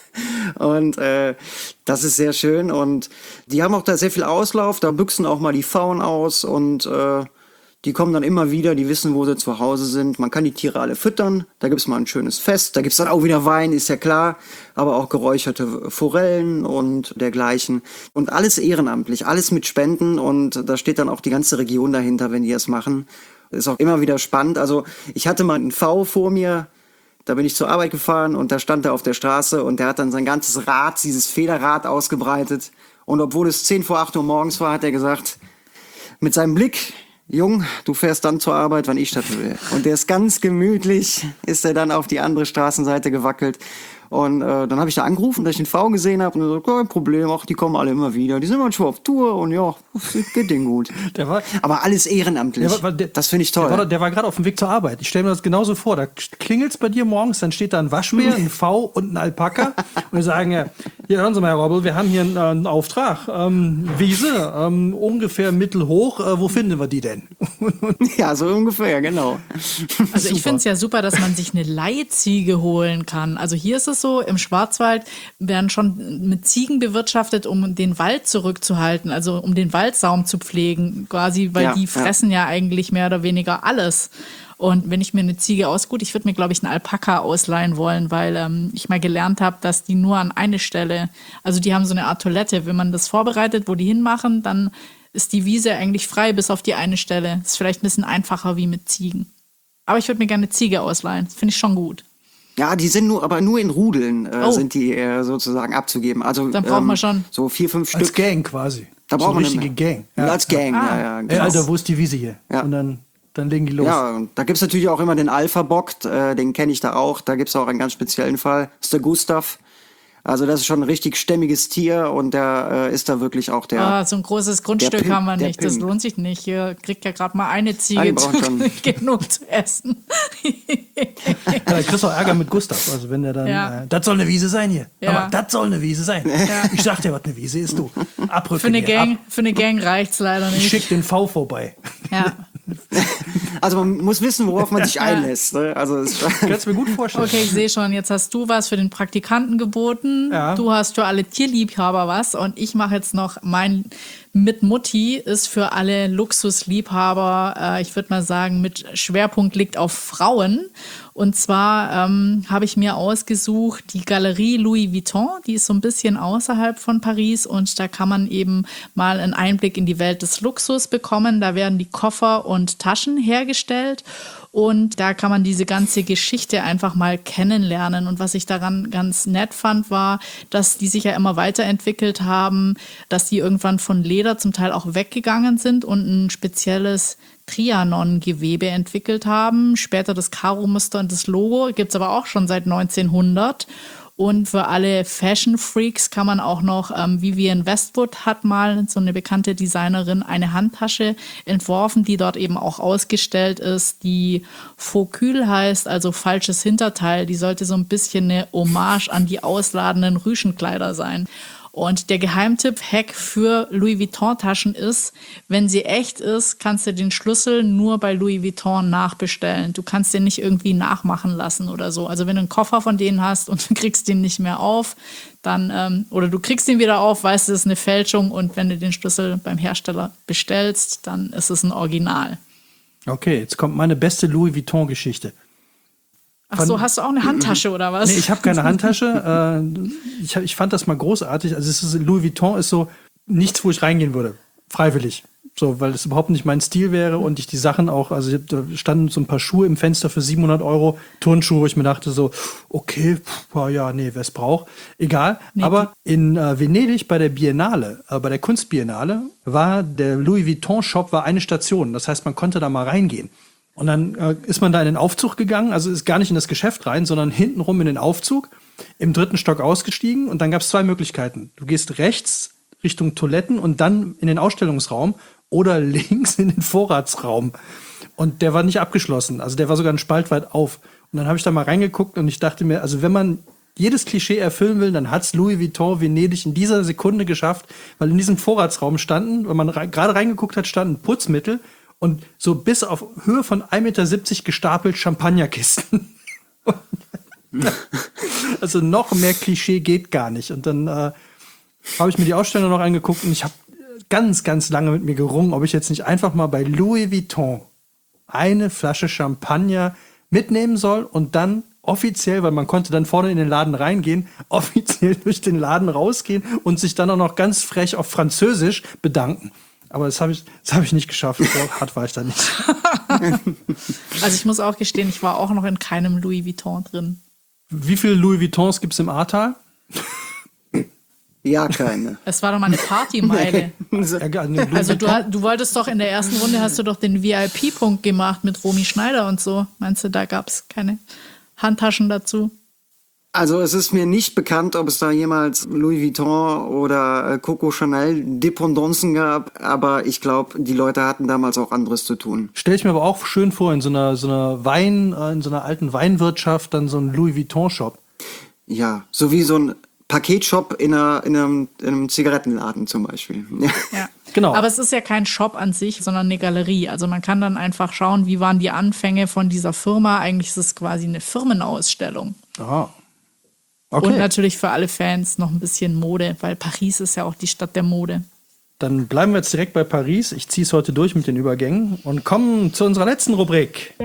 Speaker 3: Und äh, das ist sehr schön und die haben auch da sehr viel Auslauf, da büchsen auch mal die Pfauen aus und äh, die kommen dann immer wieder, die wissen, wo sie zu Hause sind. Man kann die Tiere alle füttern, da gibt's mal ein schönes Fest, da gibt's dann auch wieder Wein, ist ja klar, aber auch geräucherte Forellen und dergleichen. Und alles ehrenamtlich, alles mit Spenden und da steht dann auch die ganze Region dahinter, wenn die das machen. Ist auch immer wieder spannend. Also ich hatte mal einen V vor mir, da bin ich zur Arbeit gefahren und da stand er auf der Straße und der hat dann sein ganzes Rad, dieses Federrad ausgebreitet. Und obwohl es zehn vor acht Uhr morgens war, hat er gesagt, mit seinem Blick, Jung, du fährst dann zur Arbeit, wann ich das will. Und der ist ganz gemütlich, ist er dann auf die andere Straßenseite gewackelt. Und äh, dann habe ich da angerufen, dass ich den V gesehen habe und er sagt, kein Problem, ach, die kommen alle immer wieder. Die sind manchmal auf Tour und ja, geht denen gut.
Speaker 1: Der war,
Speaker 3: Aber alles ehrenamtlich,
Speaker 1: der war, der,
Speaker 3: das finde ich toll.
Speaker 1: Der war, der war gerade auf dem Weg zur Arbeit. Ich stelle mir das genauso vor. Da klingelt's bei dir morgens, dann steht da ein Waschbär, ein V und ein Alpaka. Und wir sagen, ja, hier hören Sie mal, Herr Robbel, wir haben hier einen, einen Auftrag. Ähm, Wiese, ähm, ungefähr mittelhoch. Äh, wo finden wir die denn?
Speaker 3: Ja, so ungefähr, genau.
Speaker 2: Also ich finde es ja super, dass man sich eine Leihziege holen kann. Also hier ist es so, im Schwarzwald werden schon mit Ziegen bewirtschaftet, um den Wald zurückzuhalten, also um den Waldsaum zu pflegen, quasi, weil
Speaker 3: Ja,
Speaker 2: die fressen ja. ja eigentlich mehr oder weniger alles. Und wenn ich mir eine Ziege aus, gut, ich würde mir, glaube ich, einen Alpaka ausleihen wollen, weil ähm, ich mal gelernt habe, dass die nur an eine Stelle, also die haben so eine Art Toilette, wenn man das vorbereitet, wo die hinmachen, dann ist die Wiese eigentlich frei bis auf die eine Stelle. Das ist vielleicht ein bisschen einfacher wie mit Ziegen. Aber ich würde mir gerne eine Ziege ausleihen, das finde ich schon gut.
Speaker 3: Ja, die sind nur, aber nur in Rudeln äh,
Speaker 2: Oh.
Speaker 3: sind die äh, sozusagen abzugeben. Also
Speaker 2: Dann braucht man schon-
Speaker 3: so vier, fünf
Speaker 1: Als
Speaker 3: Stück.
Speaker 1: Gang quasi.
Speaker 3: Da
Speaker 1: so
Speaker 3: braucht man
Speaker 1: eine richtige
Speaker 3: eine-
Speaker 1: Gang.
Speaker 3: Ja, als Gang,
Speaker 2: Ah.
Speaker 3: ja, ja.
Speaker 1: Ey,
Speaker 3: Genau.
Speaker 1: Alter, wo ist die Wiese hier?
Speaker 3: Ja.
Speaker 1: Und dann, dann legen die los.
Speaker 3: Ja, und da gibt's natürlich auch immer den Alpha-Bock, äh, den kenne ich da auch. Da gibt's auch einen ganz speziellen Fall. Das ist der Gustav. Also das ist schon ein richtig stämmiges Tier und der äh, ist da wirklich auch der...
Speaker 2: Ah, so ein großes Grundstück
Speaker 3: Pimp,
Speaker 2: haben wir
Speaker 3: der
Speaker 2: nicht. Das
Speaker 3: Pimp.
Speaker 2: lohnt sich nicht. Hier kriegt ja gerade mal eine
Speaker 3: Ah, die
Speaker 2: Ziege
Speaker 3: brauchen
Speaker 2: zu,
Speaker 3: schon-
Speaker 2: genug zu essen.
Speaker 1: Ja, da kriegst du auch Ärger mit Gustav. Also wenn der dann,
Speaker 2: Ja.
Speaker 1: äh, das soll eine Wiese sein hier.
Speaker 2: Ja.
Speaker 1: Aber das soll eine Wiese sein. Ich sag dir, was eine Wiese ist, du. Abrücken
Speaker 2: Für eine
Speaker 1: hier,
Speaker 2: Gang,
Speaker 1: ab.
Speaker 2: für eine Gang reicht's leider
Speaker 1: Ich
Speaker 2: nicht.
Speaker 1: schick den V vorbei.
Speaker 2: Ja.
Speaker 3: Also man muss wissen, worauf man sich einlässt. Ne? Also es ist
Speaker 1: Kannst du mir gut vorstellen.
Speaker 2: Okay, ich sehe schon, jetzt hast du was für den Praktikanten geboten.
Speaker 1: Ja.
Speaker 2: Du hast für alle Tierliebhaber was und ich mache jetzt noch mein mit Mutti ist für alle Luxusliebhaber, äh, ich würde mal sagen, mit Schwerpunkt liegt auf Frauen. Und zwar ähm, habe ich mir ausgesucht die Galerie Louis Vuitton, die ist so ein bisschen außerhalb von Paris und da kann man eben mal einen Einblick in die Welt des Luxus bekommen. Da werden die Koffer und Taschen hergestellt. Und da kann man diese ganze Geschichte einfach mal kennenlernen. Und was ich daran ganz nett fand, war, dass die sich ja immer weiterentwickelt haben, dass die irgendwann von Leder zum Teil auch weggegangen sind und ein spezielles Trianon-Gewebe entwickelt haben. Später das Karo-Muster und das Logo gibt es aber auch schon seit neunzehnhundert. Und für alle Fashion-Freaks kann man auch noch, ähm, Vivienne Westwood hat mal, so eine bekannte Designerin, eine Handtasche entworfen, die dort eben auch ausgestellt ist, die Faucule heißt, also falsches Hinterteil. Die sollte so ein bisschen eine Hommage an die ausladenden Rüschenkleider sein. Und der Geheimtipp-Hack für Louis Vuitton-Taschen ist, wenn sie echt ist, kannst du den Schlüssel nur bei Louis Vuitton nachbestellen. Du kannst den nicht irgendwie nachmachen lassen oder so. Also wenn du einen Koffer von denen hast und du kriegst den nicht mehr auf, dann ähm, oder du kriegst ihn wieder auf, weißt du, es ist eine Fälschung und wenn du den Schlüssel beim Hersteller bestellst, dann ist es ein Original.
Speaker 1: Okay, jetzt kommt meine beste Louis Vuitton-Geschichte.
Speaker 2: Ach so, hast du auch eine Handtasche oder was?
Speaker 1: Nee, ich habe keine Handtasche. äh, ich, hab, ich fand das mal großartig. Also es ist, Louis Vuitton ist so nichts, wo ich reingehen würde. Freiwillig. So, weil es überhaupt nicht mein Stil wäre und ich die Sachen auch, also da standen so ein paar Schuhe im Fenster für siebenhundert Euro, Turnschuhe, wo ich mir dachte so, okay, pff, ja, nee, wer es braucht, egal. Nee, aber in äh, Venedig bei der Biennale, äh, bei der Kunstbiennale, war der Louis Vuitton-Shop war eine Station. Das heißt, man konnte da mal reingehen. Und dann äh, ist man da in den Aufzug gegangen, also ist gar nicht in das Geschäft rein, sondern hintenrum in den Aufzug, im dritten Stock ausgestiegen und dann gab es zwei Möglichkeiten. Du gehst rechts Richtung Toiletten und dann in den Ausstellungsraum oder links in den Vorratsraum. Und der war nicht abgeschlossen. Also der war sogar einen Spalt weit auf. Und dann habe ich da mal reingeguckt und ich dachte mir, also wenn man jedes Klischee erfüllen will, dann hat's Louis Vuitton Venedig in dieser Sekunde geschafft, weil in diesem Vorratsraum standen, wenn man re- gerade reingeguckt hat, standen Putzmittel und so bis auf Höhe von ein Meter siebzig gestapelt Champagnerkisten. Also noch mehr Klischee geht gar nicht. Und dann äh, habe ich mir die Ausstellung noch angeguckt und ich habe ganz, ganz lange mit mir gerungen, ob ich jetzt nicht einfach mal bei Louis Vuitton eine Flasche Champagner mitnehmen soll und dann offiziell, weil man konnte dann vorne in den Laden reingehen, offiziell durch den Laden rausgehen und sich dann auch noch ganz frech auf Französisch bedanken. Aber das habe ich, das habe ich nicht geschafft. So hart war ich da nicht.
Speaker 2: Also ich muss auch gestehen, ich war auch noch in keinem Louis Vuitton drin.
Speaker 1: Wie viele Louis Vuittons gibt es im Ahrtal?
Speaker 3: Ja, keine.
Speaker 2: Es war doch mal eine Partymeile. Also du, du wolltest doch in der ersten Runde, hast du doch den V I P-Punkt gemacht mit Romy Schneider und so. Meinst du, da gab es keine Handtaschen dazu?
Speaker 3: Also es ist mir nicht bekannt, ob es da jemals Louis Vuitton oder Coco Chanel Dependancen gab, aber ich glaube, die Leute hatten damals auch anderes zu tun.
Speaker 1: Stell ich mir aber auch schön vor, in so einer, so einer Wein, in so einer alten Weinwirtschaft, dann so ein Louis Vuitton-Shop.
Speaker 3: Ja, so wie so ein Paketshop in, einer, in, einem, in einem Zigarettenladen zum Beispiel.
Speaker 2: Ja,
Speaker 1: genau.
Speaker 2: Aber es ist ja kein Shop an sich, sondern eine Galerie. Also man kann dann einfach schauen, wie waren die Anfänge von dieser Firma. Eigentlich ist es quasi eine Firmenausstellung.
Speaker 1: Ah. Okay.
Speaker 2: Und natürlich für alle Fans noch ein bisschen Mode, weil Paris ist ja auch die Stadt der Mode.
Speaker 1: Dann bleiben wir jetzt direkt bei Paris. Ich ziehe es heute durch mit den Übergängen und kommen zu unserer letzten Rubrik.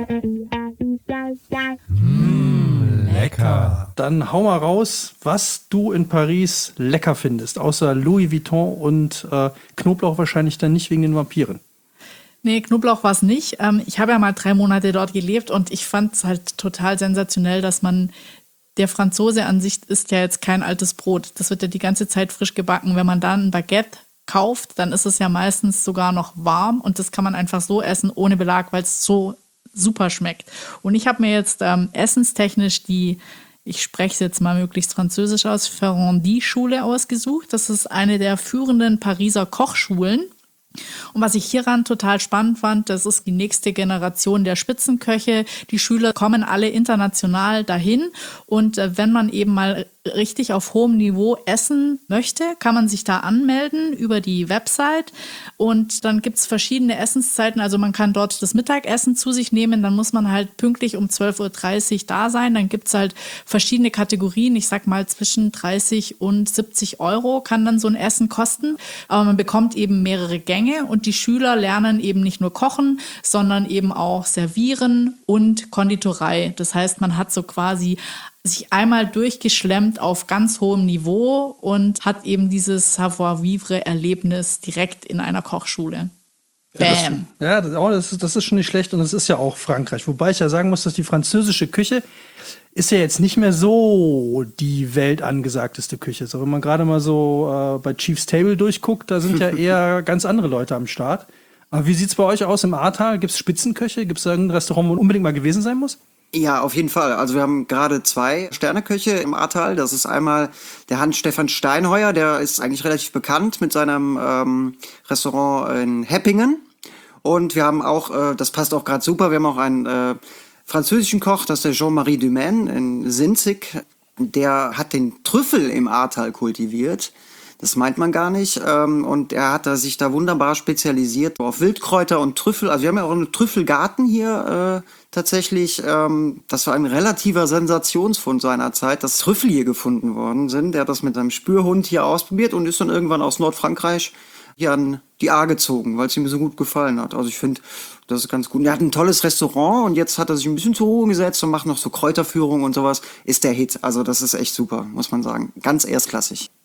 Speaker 1: Mmh, lecker. Dann hau mal raus, was du in Paris lecker findest, außer Louis Vuitton und äh, Knoblauch wahrscheinlich dann nicht wegen den Vampiren.
Speaker 2: Nee, Knoblauch war es nicht. Ähm, ich habe ja mal drei Monate dort gelebt und ich fand es halt total sensationell, dass man der Franzose an sich isst ja jetzt kein altes Brot. Das wird ja die ganze Zeit frisch gebacken. Wenn man dann ein Baguette kauft, dann ist es ja meistens sogar noch warm und das kann man einfach so essen, ohne Belag, weil es so super schmeckt. Und ich habe mir jetzt ähm, essenstechnisch die, ich spreche es jetzt mal möglichst französisch aus, Ferrandi-Schule ausgesucht. Das ist eine der führenden Pariser Kochschulen. Und was ich hieran total spannend fand, das ist die nächste Generation der Spitzenköche. Die Schüler kommen alle international dahin. Und äh, wenn man eben mal richtig auf hohem Niveau essen möchte, kann man sich da anmelden über die Website. Und dann gibt's verschiedene Essenszeiten. Also man kann dort das Mittagessen zu sich nehmen. Dann muss man halt pünktlich um zwölf Uhr dreißig da sein. Dann gibt's halt verschiedene Kategorien. Ich sag mal zwischen dreißig und siebzig Euro kann dann so ein Essen kosten. Aber man bekommt eben mehrere Gänge. Und die Schüler lernen eben nicht nur kochen, sondern eben auch servieren und Konditorei. Das heißt, man hat so quasi sich einmal durchgeschlemmt auf ganz hohem Niveau und hat eben dieses Savoir-vivre-Erlebnis direkt in einer Kochschule. Bam.
Speaker 1: Ja, das, oh, das, ist, das ist schon nicht schlecht und es ist ja auch Frankreich. Wobei ich ja sagen muss, dass die französische Küche ist ja jetzt nicht mehr so die weltangesagteste Küche. So, wenn man gerade mal so äh, bei Chief's Table durchguckt, da sind ja eher ganz andere Leute am Start. Aber wie sieht's bei euch aus im Ahrtal? Gibt es Spitzenköche? Gibt es irgendein Restaurant, wo man unbedingt mal gewesen sein muss?
Speaker 3: Ja, auf jeden Fall. Also wir haben gerade zwei Sterneköche im Ahrtal. Das ist einmal der Hans-Stefan Steinheuer, der ist eigentlich relativ bekannt mit seinem ähm, Restaurant in Heppingen. Und wir haben auch, äh, das passt auch gerade super, wir haben auch einen äh, französischen Koch, das ist der Jean-Marie Dumaine in Sinzig. Der hat den Trüffel im Ahrtal kultiviert. Das meint man gar nicht. Und er hat sich da wunderbar spezialisiert auf Wildkräuter und Trüffel. Also wir haben ja auch einen Trüffelgarten hier äh, tatsächlich. Ähm, das war ein relativer Sensationsfund seiner Zeit, dass Trüffel hier gefunden worden sind. Der hat das mit seinem Spürhund hier ausprobiert und ist dann irgendwann aus Nordfrankreich hier an die Ahr gezogen, weil es ihm so gut gefallen hat. Also ich finde, das ist ganz gut. Und er hat ein tolles Restaurant und jetzt hat er sich ein bisschen zur Ruhe gesetzt und macht noch so Kräuterführung und sowas. Ist der Hit. Also das ist echt super, muss man sagen. Ganz erstklassig.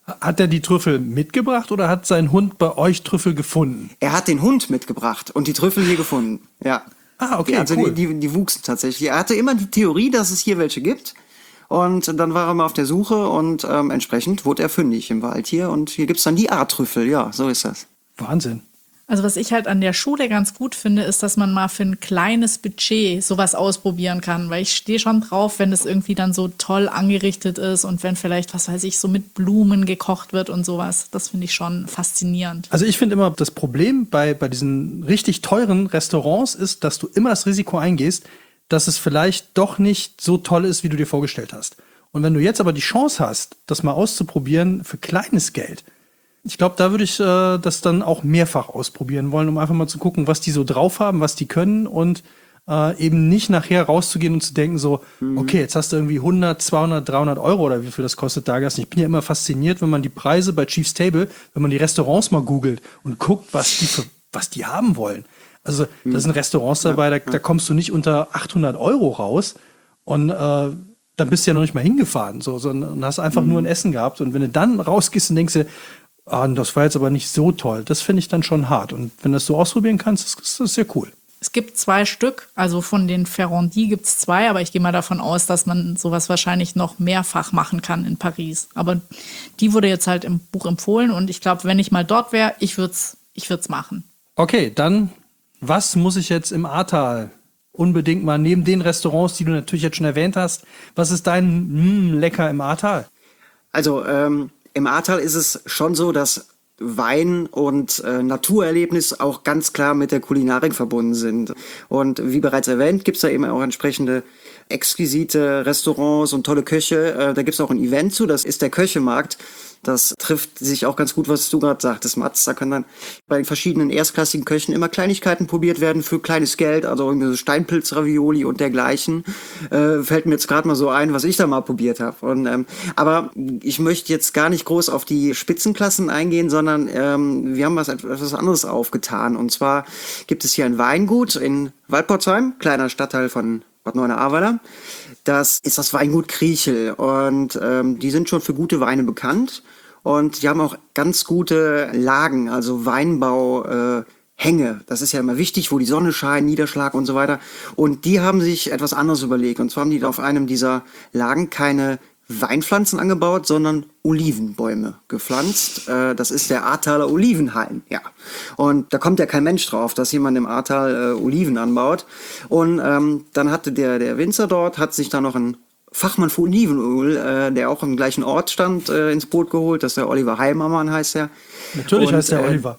Speaker 1: Hat er die Trüffel mitgebracht oder hat sein Hund bei euch Trüffel gefunden?
Speaker 3: Er hat den Hund mitgebracht und die Trüffel hier gefunden, ja.
Speaker 1: Ah, okay,
Speaker 3: also
Speaker 1: cool.
Speaker 3: die, die, die wuchsen tatsächlich. Er hatte immer die Theorie, dass es hier welche gibt. Und dann war er mal auf der Suche und ähm, entsprechend wurde er fündig im Wald hier. Und hier gibt's dann die A-Trüffel, ja, so ist das.
Speaker 1: Wahnsinn.
Speaker 2: Also was ich halt an der Schule ganz gut finde, ist, dass man mal für ein kleines Budget sowas ausprobieren kann. Weil ich stehe schon drauf, wenn es irgendwie dann so toll angerichtet ist und wenn vielleicht, was weiß ich, so mit Blumen gekocht wird und sowas. Das finde ich schon faszinierend.
Speaker 1: Also ich finde immer, das Problem bei, bei diesen richtig teuren Restaurants ist, dass du immer das Risiko eingehst, dass es vielleicht doch nicht so toll ist, wie du dir vorgestellt hast. Und wenn du jetzt aber die Chance hast, das mal auszuprobieren für kleines Geld, ich glaube, da würde ich äh, das dann auch mehrfach ausprobieren wollen, um einfach mal zu gucken, was die so drauf haben, was die können und äh, eben nicht nachher rauszugehen und zu denken so, mhm. okay, jetzt hast du irgendwie hundert, zweihundert, dreihundert Euro oder wie viel das kostet da Gast. Ich bin ja immer fasziniert, wenn man die Preise bei Chief's Table, wenn man die Restaurants mal googelt und guckt, was die, für, was die haben wollen. Also mhm. da sind Restaurants dabei, da, da kommst du nicht unter achthundert Euro raus und äh, dann bist du ja noch nicht mal hingefahren, so, sondern hast einfach mhm. nur ein Essen gehabt. Und wenn du dann rausgehst und denkst dir, ah, das war jetzt aber nicht so toll. Das finde ich dann schon hart. Und wenn du das so ausprobieren kannst, ist das sehr cool.
Speaker 2: Es gibt zwei Stück, also von den Ferrandi gibt es zwei, aber ich gehe mal davon aus, dass man sowas wahrscheinlich noch mehrfach machen kann in Paris. Aber die wurde jetzt halt im Buch empfohlen und ich glaube, wenn ich mal dort wäre, ich würde es ich würd's machen.
Speaker 1: Okay, dann, was muss ich jetzt im Ahrtal unbedingt mal, neben den Restaurants, die du natürlich jetzt schon erwähnt hast, was ist dein mm, Lecker im Ahrtal?
Speaker 3: Also, ähm, im Ahrtal ist es schon so, dass Wein und äh, Naturerlebnis auch ganz klar mit der Kulinarik verbunden sind. Und wie bereits erwähnt, gibt's da eben auch entsprechende exquisite Restaurants und tolle Köche. Äh, da gibt's auch ein Event zu, das ist der Köchemarkt. Das trifft sich auch ganz gut, was du gerade sagtest, Mats. Da können dann bei verschiedenen erstklassigen Köchen immer Kleinigkeiten probiert werden für kleines Geld, also irgendwie so Steinpilz-Ravioli und dergleichen. Äh, fällt mir jetzt gerade mal so ein, was ich da mal probiert habe. Und ähm, aber ich möchte jetzt gar nicht groß auf die Spitzenklassen eingehen, sondern ähm, wir haben was etwas anderes aufgetan. Und zwar gibt es hier ein Weingut in Waldporzheim, kleiner Stadtteil von Bad Neuenahr-Ahrweiler. Das ist das Weingut Kriechel und ähm, die sind schon für gute Weine bekannt und die haben auch ganz gute Lagen, also Weinbau, äh, Hänge. Das ist ja immer wichtig, wo die Sonne scheint, Niederschlag und so weiter. Und die haben sich etwas anderes überlegt. Und zwar haben die auf einem dieser Lagen keine Weinpflanzen angebaut, sondern Olivenbäume gepflanzt. Äh, das ist der Ahrtaler Olivenhain, ja. Und da kommt ja kein Mensch drauf, dass jemand im Ahrtal äh, Oliven anbaut. Und ähm, dann hatte der, der Winzer dort, hat sich da noch ein Fachmann für Olivenöl, äh, der auch im gleichen Ort stand, äh, ins Boot geholt. Das ist der Oliver Heimermann, heißt er.
Speaker 1: Natürlich
Speaker 3: Und,
Speaker 1: heißt der
Speaker 3: äh,
Speaker 1: Oliver.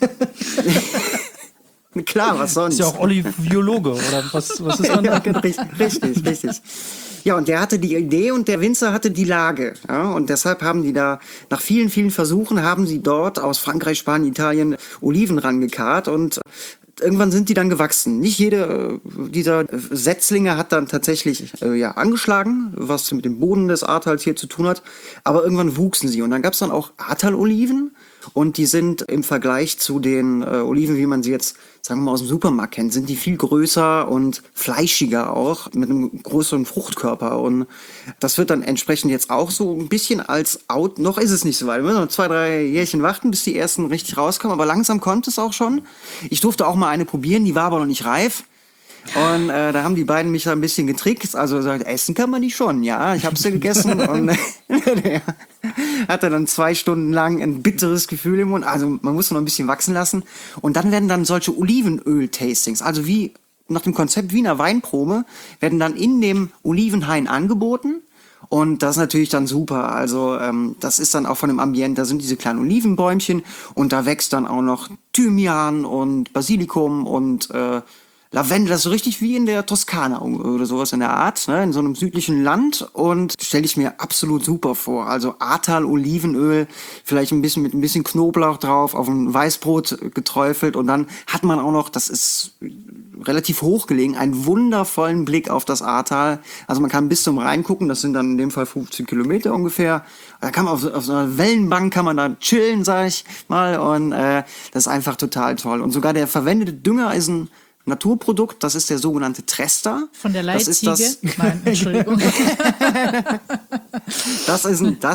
Speaker 3: Klar, was sonst?
Speaker 1: Ist ja auch Oliviologe, oder was, was ist man da?
Speaker 3: Ja, richtig, richtig, richtig. Ja, und der hatte die Idee und der Winzer hatte die Lage. Ja, und deshalb haben die da, nach vielen, vielen Versuchen, haben sie dort aus Frankreich, Spanien, Italien Oliven rangekarrt und irgendwann sind die dann gewachsen. Nicht jede äh, dieser Setzlinge hat dann tatsächlich äh, ja angeschlagen, was mit dem Boden des Ahrtals hier zu tun hat. Aber irgendwann wuchsen sie und dann gab es dann auch Ahrtal-Oliven und die sind im Vergleich zu den äh, Oliven, wie man sie jetzt, sagen wir mal, aus dem Supermarkt kennt, sind die viel größer und fleischiger auch, mit einem größeren Fruchtkörper. Und das wird dann entsprechend jetzt auch so ein bisschen als Out, noch ist es nicht so weit. Wir müssen noch zwei, drei Jährchen warten, bis die ersten richtig rauskommen, aber langsam kommt es auch schon. Ich durfte auch mal eine probieren, die war aber noch nicht reif. Und äh, da haben die beiden mich da ein bisschen getrickst. Also gesagt, essen kann man die schon. Ja, ich habe sie gegessen und der hatte dann zwei Stunden lang ein bitteres Gefühl im Mund. Also man muss noch ein bisschen wachsen lassen. Und dann werden dann solche Olivenöl-Tastings, also wie nach dem Konzept Wiener Weinprobe, werden dann in dem Olivenhain angeboten. Und das ist natürlich dann super. Also ähm, das ist dann auch von dem Ambiente, da sind diese kleinen Olivenbäumchen und da wächst dann auch noch Thymian und Basilikum und äh, Lavendel, das ist so richtig wie in der Toskana oder sowas in der Art, ne, in so einem südlichen Land und stelle ich mir absolut super vor. Also Ahrtal Olivenöl, vielleicht ein bisschen mit ein bisschen Knoblauch drauf, auf ein Weißbrot geträufelt und dann hat man auch noch, das ist relativ hoch gelegen, einen wundervollen Blick auf das Ahrtal. Also man kann bis zum Rhein gucken, das sind dann in dem Fall fünfzehn Kilometer ungefähr. Da kann man auf, auf so einer Wellenbank kann man da chillen, sag ich mal, und äh, das ist einfach total toll. Und sogar der verwendete Dünger ist ein Naturprodukt, das ist der sogenannte Trester.
Speaker 2: Von der Leitziege?
Speaker 3: Das ist das,
Speaker 2: Nein, Entschuldigung.
Speaker 3: das ist ein, das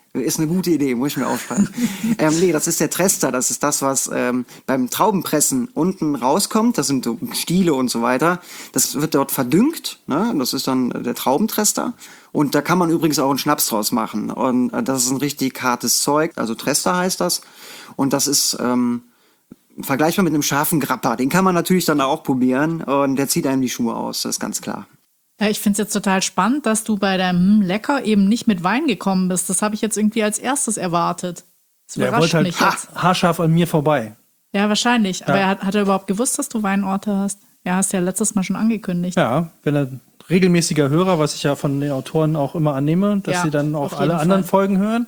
Speaker 3: Ist eine gute Idee, muss ich mir aufschreiben. ähm, nee, das ist der Trester. Das ist das, was ähm, beim Traubenpressen unten rauskommt. Das sind so Stiele und so weiter. Das wird dort verdüngt. Ne? Das ist dann der Traubentrester. Und da kann man übrigens auch einen Schnaps draus machen. Und äh, das ist ein richtig hartes Zeug. Also Trester heißt das. Und das ist ähm, vergleichbar mit einem scharfen Grappa. Den kann man natürlich dann auch probieren. Und der zieht einem die Schuhe aus. Das ist ganz klar.
Speaker 2: Ja, ich finde es jetzt total spannend, dass du bei deinem Lecker eben nicht mit Wein gekommen bist. Das habe ich jetzt irgendwie als erstes erwartet. Das
Speaker 1: Ja, er
Speaker 2: überrascht
Speaker 1: wollte halt
Speaker 2: mich
Speaker 1: ha
Speaker 2: jetzt.
Speaker 1: haarscharf an mir vorbei.
Speaker 2: Ja, wahrscheinlich. Aber
Speaker 1: Ja.
Speaker 2: er hat, hat er überhaupt gewusst, dass du Weinorte hast? Ja, hast du ja letztes Mal schon angekündigt.
Speaker 1: Ja, wenn er regelmäßiger Hörer, was ich ja von den Autoren auch immer annehme, dass
Speaker 2: Ja,
Speaker 1: sie dann auch
Speaker 2: auf
Speaker 1: alle
Speaker 2: jeden
Speaker 1: anderen
Speaker 2: Fall.
Speaker 1: Folgen hören.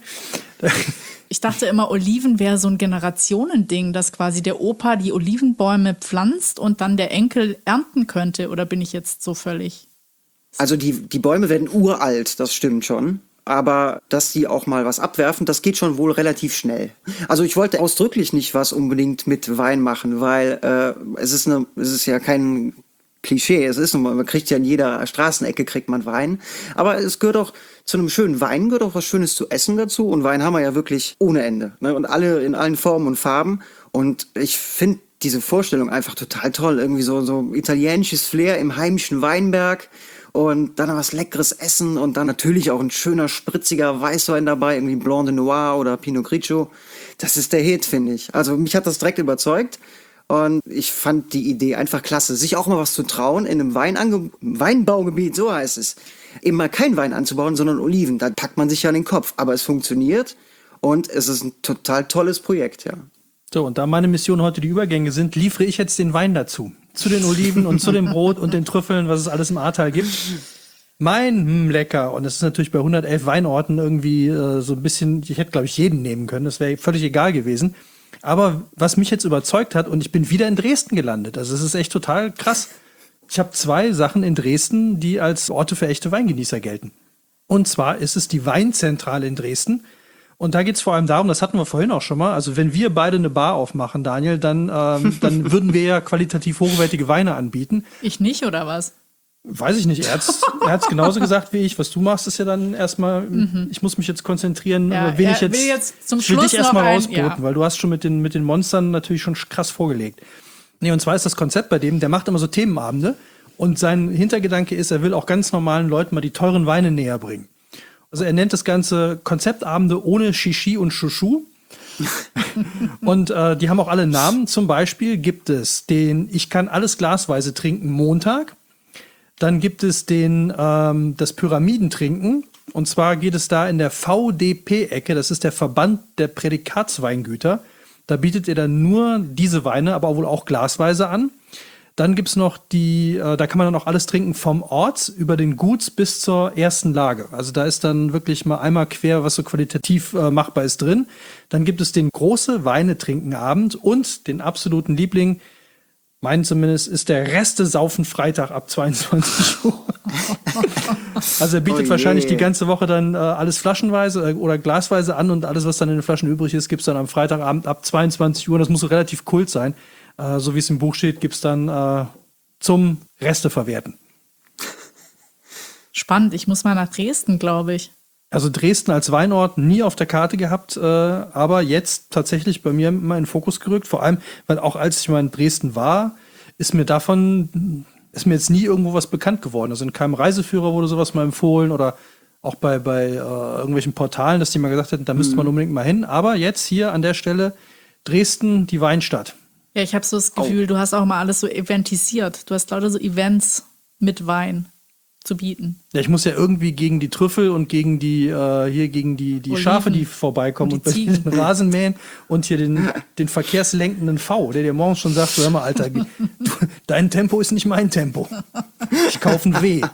Speaker 2: Ich dachte immer, Oliven wäre so ein Generationending, dass quasi der Opa die Olivenbäume pflanzt und dann der Enkel ernten könnte. Oder bin ich jetzt so völlig...
Speaker 3: Also die, die Bäume werden uralt, das stimmt schon. Aber dass die auch mal was abwerfen, das geht schon wohl relativ schnell. Also ich wollte ausdrücklich nicht was unbedingt mit Wein machen, weil äh, es ist eine, es ist ja kein Klischee. Es ist nun mal, man kriegt ja in jeder Straßenecke kriegt man Wein. Aber es gehört auch zu einem schönen Wein, gehört auch was Schönes zu essen dazu. Und Wein haben wir ja wirklich ohne Ende. Ne? Und alle in allen Formen und Farben. Und ich finde diese Vorstellung einfach total toll. Irgendwie so, so italienisches Flair im heimischen Weinberg. Und dann noch was leckeres Essen und dann natürlich auch ein schöner, spritziger Weißwein dabei, irgendwie Blanc de Noir oder Pinot Grigio. Das ist der Hit, finde ich. Also mich hat das direkt überzeugt und ich fand die Idee einfach klasse. Sich auch mal was zu trauen in einem Weinange Weinbaugebiet, so heißt es. Eben mal kein Wein anzubauen, sondern Oliven. Da packt man sich ja an den Kopf. Aber es funktioniert und es ist ein total tolles Projekt, ja.
Speaker 1: So, und da meine Mission heute die Übergänge sind, liefere ich jetzt den Wein dazu. Zu den Oliven und zu dem Brot und den Trüffeln, was es alles im Ahrtal gibt. Mein hm, lecker. Und das ist natürlich bei hundertelf Weinorten irgendwie äh, so ein bisschen, ich hätte, glaube ich, jeden nehmen können. Das wäre völlig egal gewesen. Aber was mich jetzt überzeugt hat, und ich bin wieder in Dresden gelandet. Also es ist echt total krass. Ich habe zwei Sachen in Dresden, die als Orte für echte Weingenießer gelten. Und zwar ist es die Weinzentrale in Dresden. Und da geht es vor allem darum, das hatten wir vorhin auch schon mal, also wenn wir beide eine Bar aufmachen, Daniel, dann, ähm, dann würden wir ja qualitativ hochwertige Weine anbieten.
Speaker 2: Ich nicht, oder was?
Speaker 1: Weiß ich nicht, er hat's, er hat's genauso gesagt wie ich. Was du machst, ist ja dann erstmal, mhm. ich muss mich jetzt konzentrieren,
Speaker 2: Ja,
Speaker 1: wen
Speaker 2: er
Speaker 1: ich jetzt,
Speaker 2: will jetzt zum
Speaker 1: ich will
Speaker 2: Schluss
Speaker 1: dich erstmal
Speaker 2: noch ein-
Speaker 1: rausboten,
Speaker 2: ja.
Speaker 1: weil du hast schon mit den, mit den Monstern natürlich schon krass vorgelegt. Nee, und zwar ist das Konzept bei dem, der macht immer so Themenabende und sein Hintergedanke ist, er will auch ganz normalen Leuten mal die teuren Weine näher bringen. Also er nennt das Ganze Konzeptabende ohne Shishi und Shushu. Und äh, die haben auch alle Namen. Zum Beispiel gibt es den Ich kann alles glasweise trinken Montag. Dann gibt es den ähm, das Pyramidentrinken. Und zwar geht es da in der V D P-Ecke. Das ist der Verband der Prädikatsweingüter. Da bietet er dann nur diese Weine, aber wohl auch glasweise an. Dann gibt's noch die, äh, da kann man dann auch alles trinken vom Ort über den Guts bis zur ersten Lage. Also da ist dann wirklich mal einmal quer, was so qualitativ äh, machbar ist drin. Dann gibt es den große Weine-Trinken-Abend und den absoluten Liebling, meinen zumindest, ist der Reste-Saufen-Freitag ab zweiundzwanzig Uhr. Also er bietet
Speaker 3: Oh
Speaker 1: wahrscheinlich
Speaker 3: je.
Speaker 1: die ganze Woche dann äh, alles flaschenweise äh, oder glasweise an und alles, was dann in den Flaschen übrig ist, gibt's dann am Freitagabend ab zweiundzwanzig Uhr. Das muss so relativ kult sein. Äh, so wie es im Buch steht, gibt's dann äh, zum Reste verwerten.
Speaker 2: Spannend, ich muss mal nach Dresden, glaube ich.
Speaker 1: Also Dresden als Weinort nie auf der Karte gehabt, äh, aber jetzt tatsächlich bei mir mal in den Fokus gerückt. Vor allem, weil auch als ich mal in Dresden war, ist mir davon, ist mir jetzt nie irgendwo was bekannt geworden. Also in keinem Reiseführer wurde sowas mal empfohlen oder auch bei, bei äh, irgendwelchen Portalen, dass die mal gesagt hätten, da müsste man unbedingt mal hin. Aber jetzt hier an der Stelle Dresden, die Weinstadt.
Speaker 2: Ja, ich habe so das Gefühl, du hast auch mal alles so eventisiert. Du hast lauter so Events mit Wein zu bieten.
Speaker 1: Ja, ich muss ja irgendwie gegen die Trüffel und gegen die, äh, hier gegen die, die
Speaker 2: Oliven.
Speaker 1: Schafe, die vorbeikommen
Speaker 2: Und
Speaker 1: und,
Speaker 2: die
Speaker 1: bei
Speaker 2: Ziegen.
Speaker 1: den Rasen mähen und hier den, den verkehrslenkenden V, der dir morgens schon sagt, hör mal, Alter, du, dein Tempo ist nicht mein Tempo. Ich kaufe ein W.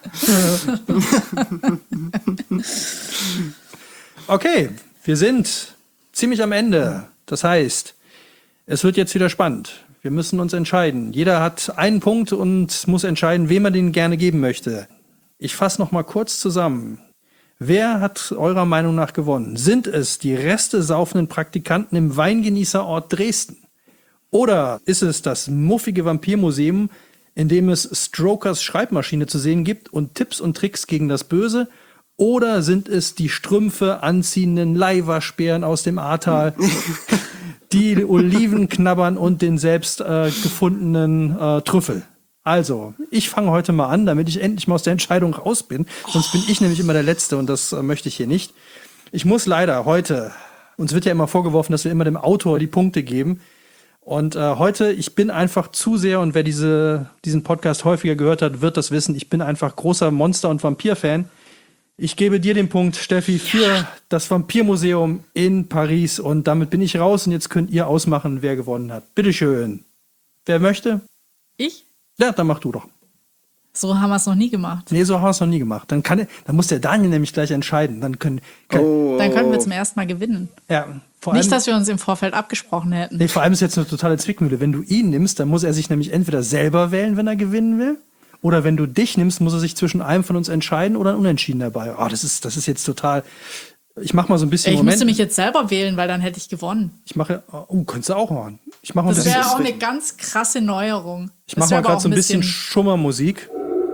Speaker 1: Okay, wir sind ziemlich am Ende. Das heißt, es wird jetzt wieder spannend. Wir müssen uns entscheiden. Jeder hat einen Punkt und muss entscheiden, wem er den gerne geben möchte. Ich fasse noch mal kurz zusammen. Wer hat eurer Meinung nach gewonnen? Sind es die Reste saufenden Praktikanten im Weingenießerort Dresden? Oder ist es das muffige Vampirmuseum, in dem es Strokers Schreibmaschine zu sehen gibt und Tipps und Tricks gegen das Böse? Oder sind es die Strümpfe anziehenden Leihwaschbären aus dem Ahrtal, die Oliven knabbern und den selbst äh, gefundenen äh, Trüffel? Also, ich fange heute mal an, damit ich endlich mal aus der Entscheidung raus bin. Sonst bin ich nämlich immer der Letzte und das äh, möchte ich hier nicht. Ich muss leider heute, uns wird ja immer vorgeworfen, dass wir immer dem Autor die Punkte geben. Und äh, heute, ich bin einfach zu sehr, und wer diese, diesen Podcast häufiger gehört hat, wird das wissen, ich bin einfach großer Monster- und Vampir-Fan. Ich gebe dir den Punkt, Steffi, für ja. das Vampirmuseum in Paris. Und damit bin ich raus und jetzt könnt ihr ausmachen, wer gewonnen hat. Bitteschön. Wer möchte?
Speaker 2: Ich?
Speaker 1: Ja, dann mach du doch.
Speaker 2: So haben wir es noch nie gemacht.
Speaker 1: Nee, so haben wir es noch nie gemacht. Dann, kann, dann muss der Daniel nämlich gleich entscheiden. Dann, können, können,
Speaker 3: Oh.
Speaker 2: Dann könnten wir zum ersten Mal gewinnen.
Speaker 1: ja, vor
Speaker 2: Nicht,
Speaker 1: allem,
Speaker 2: dass wir uns im Vorfeld abgesprochen hätten.
Speaker 1: nee, vor allem ist jetzt eine totale Zwickmühle. Wenn du ihn nimmst, dann muss er sich nämlich entweder selber wählen, wenn er gewinnen will. Oder wenn du dich nimmst, muss er sich zwischen einem von uns entscheiden oder ein Unentschieden dabei. Oh, das ist, das ist jetzt total. Ich mach mal so ein bisschen.
Speaker 2: Ich
Speaker 1: Moment.
Speaker 2: müsste mich jetzt selber wählen, weil dann hätte ich gewonnen.
Speaker 1: Ich mache. Oh, könntest du auch machen. Ich mache mal ein
Speaker 2: Das
Speaker 1: bisschen.
Speaker 2: wäre auch eine ganz krasse Neuerung.
Speaker 1: Ich
Speaker 2: Das
Speaker 1: mache
Speaker 2: wär
Speaker 1: mal
Speaker 2: aber
Speaker 1: gerade
Speaker 2: auch
Speaker 1: so ein bisschen Schummermusik.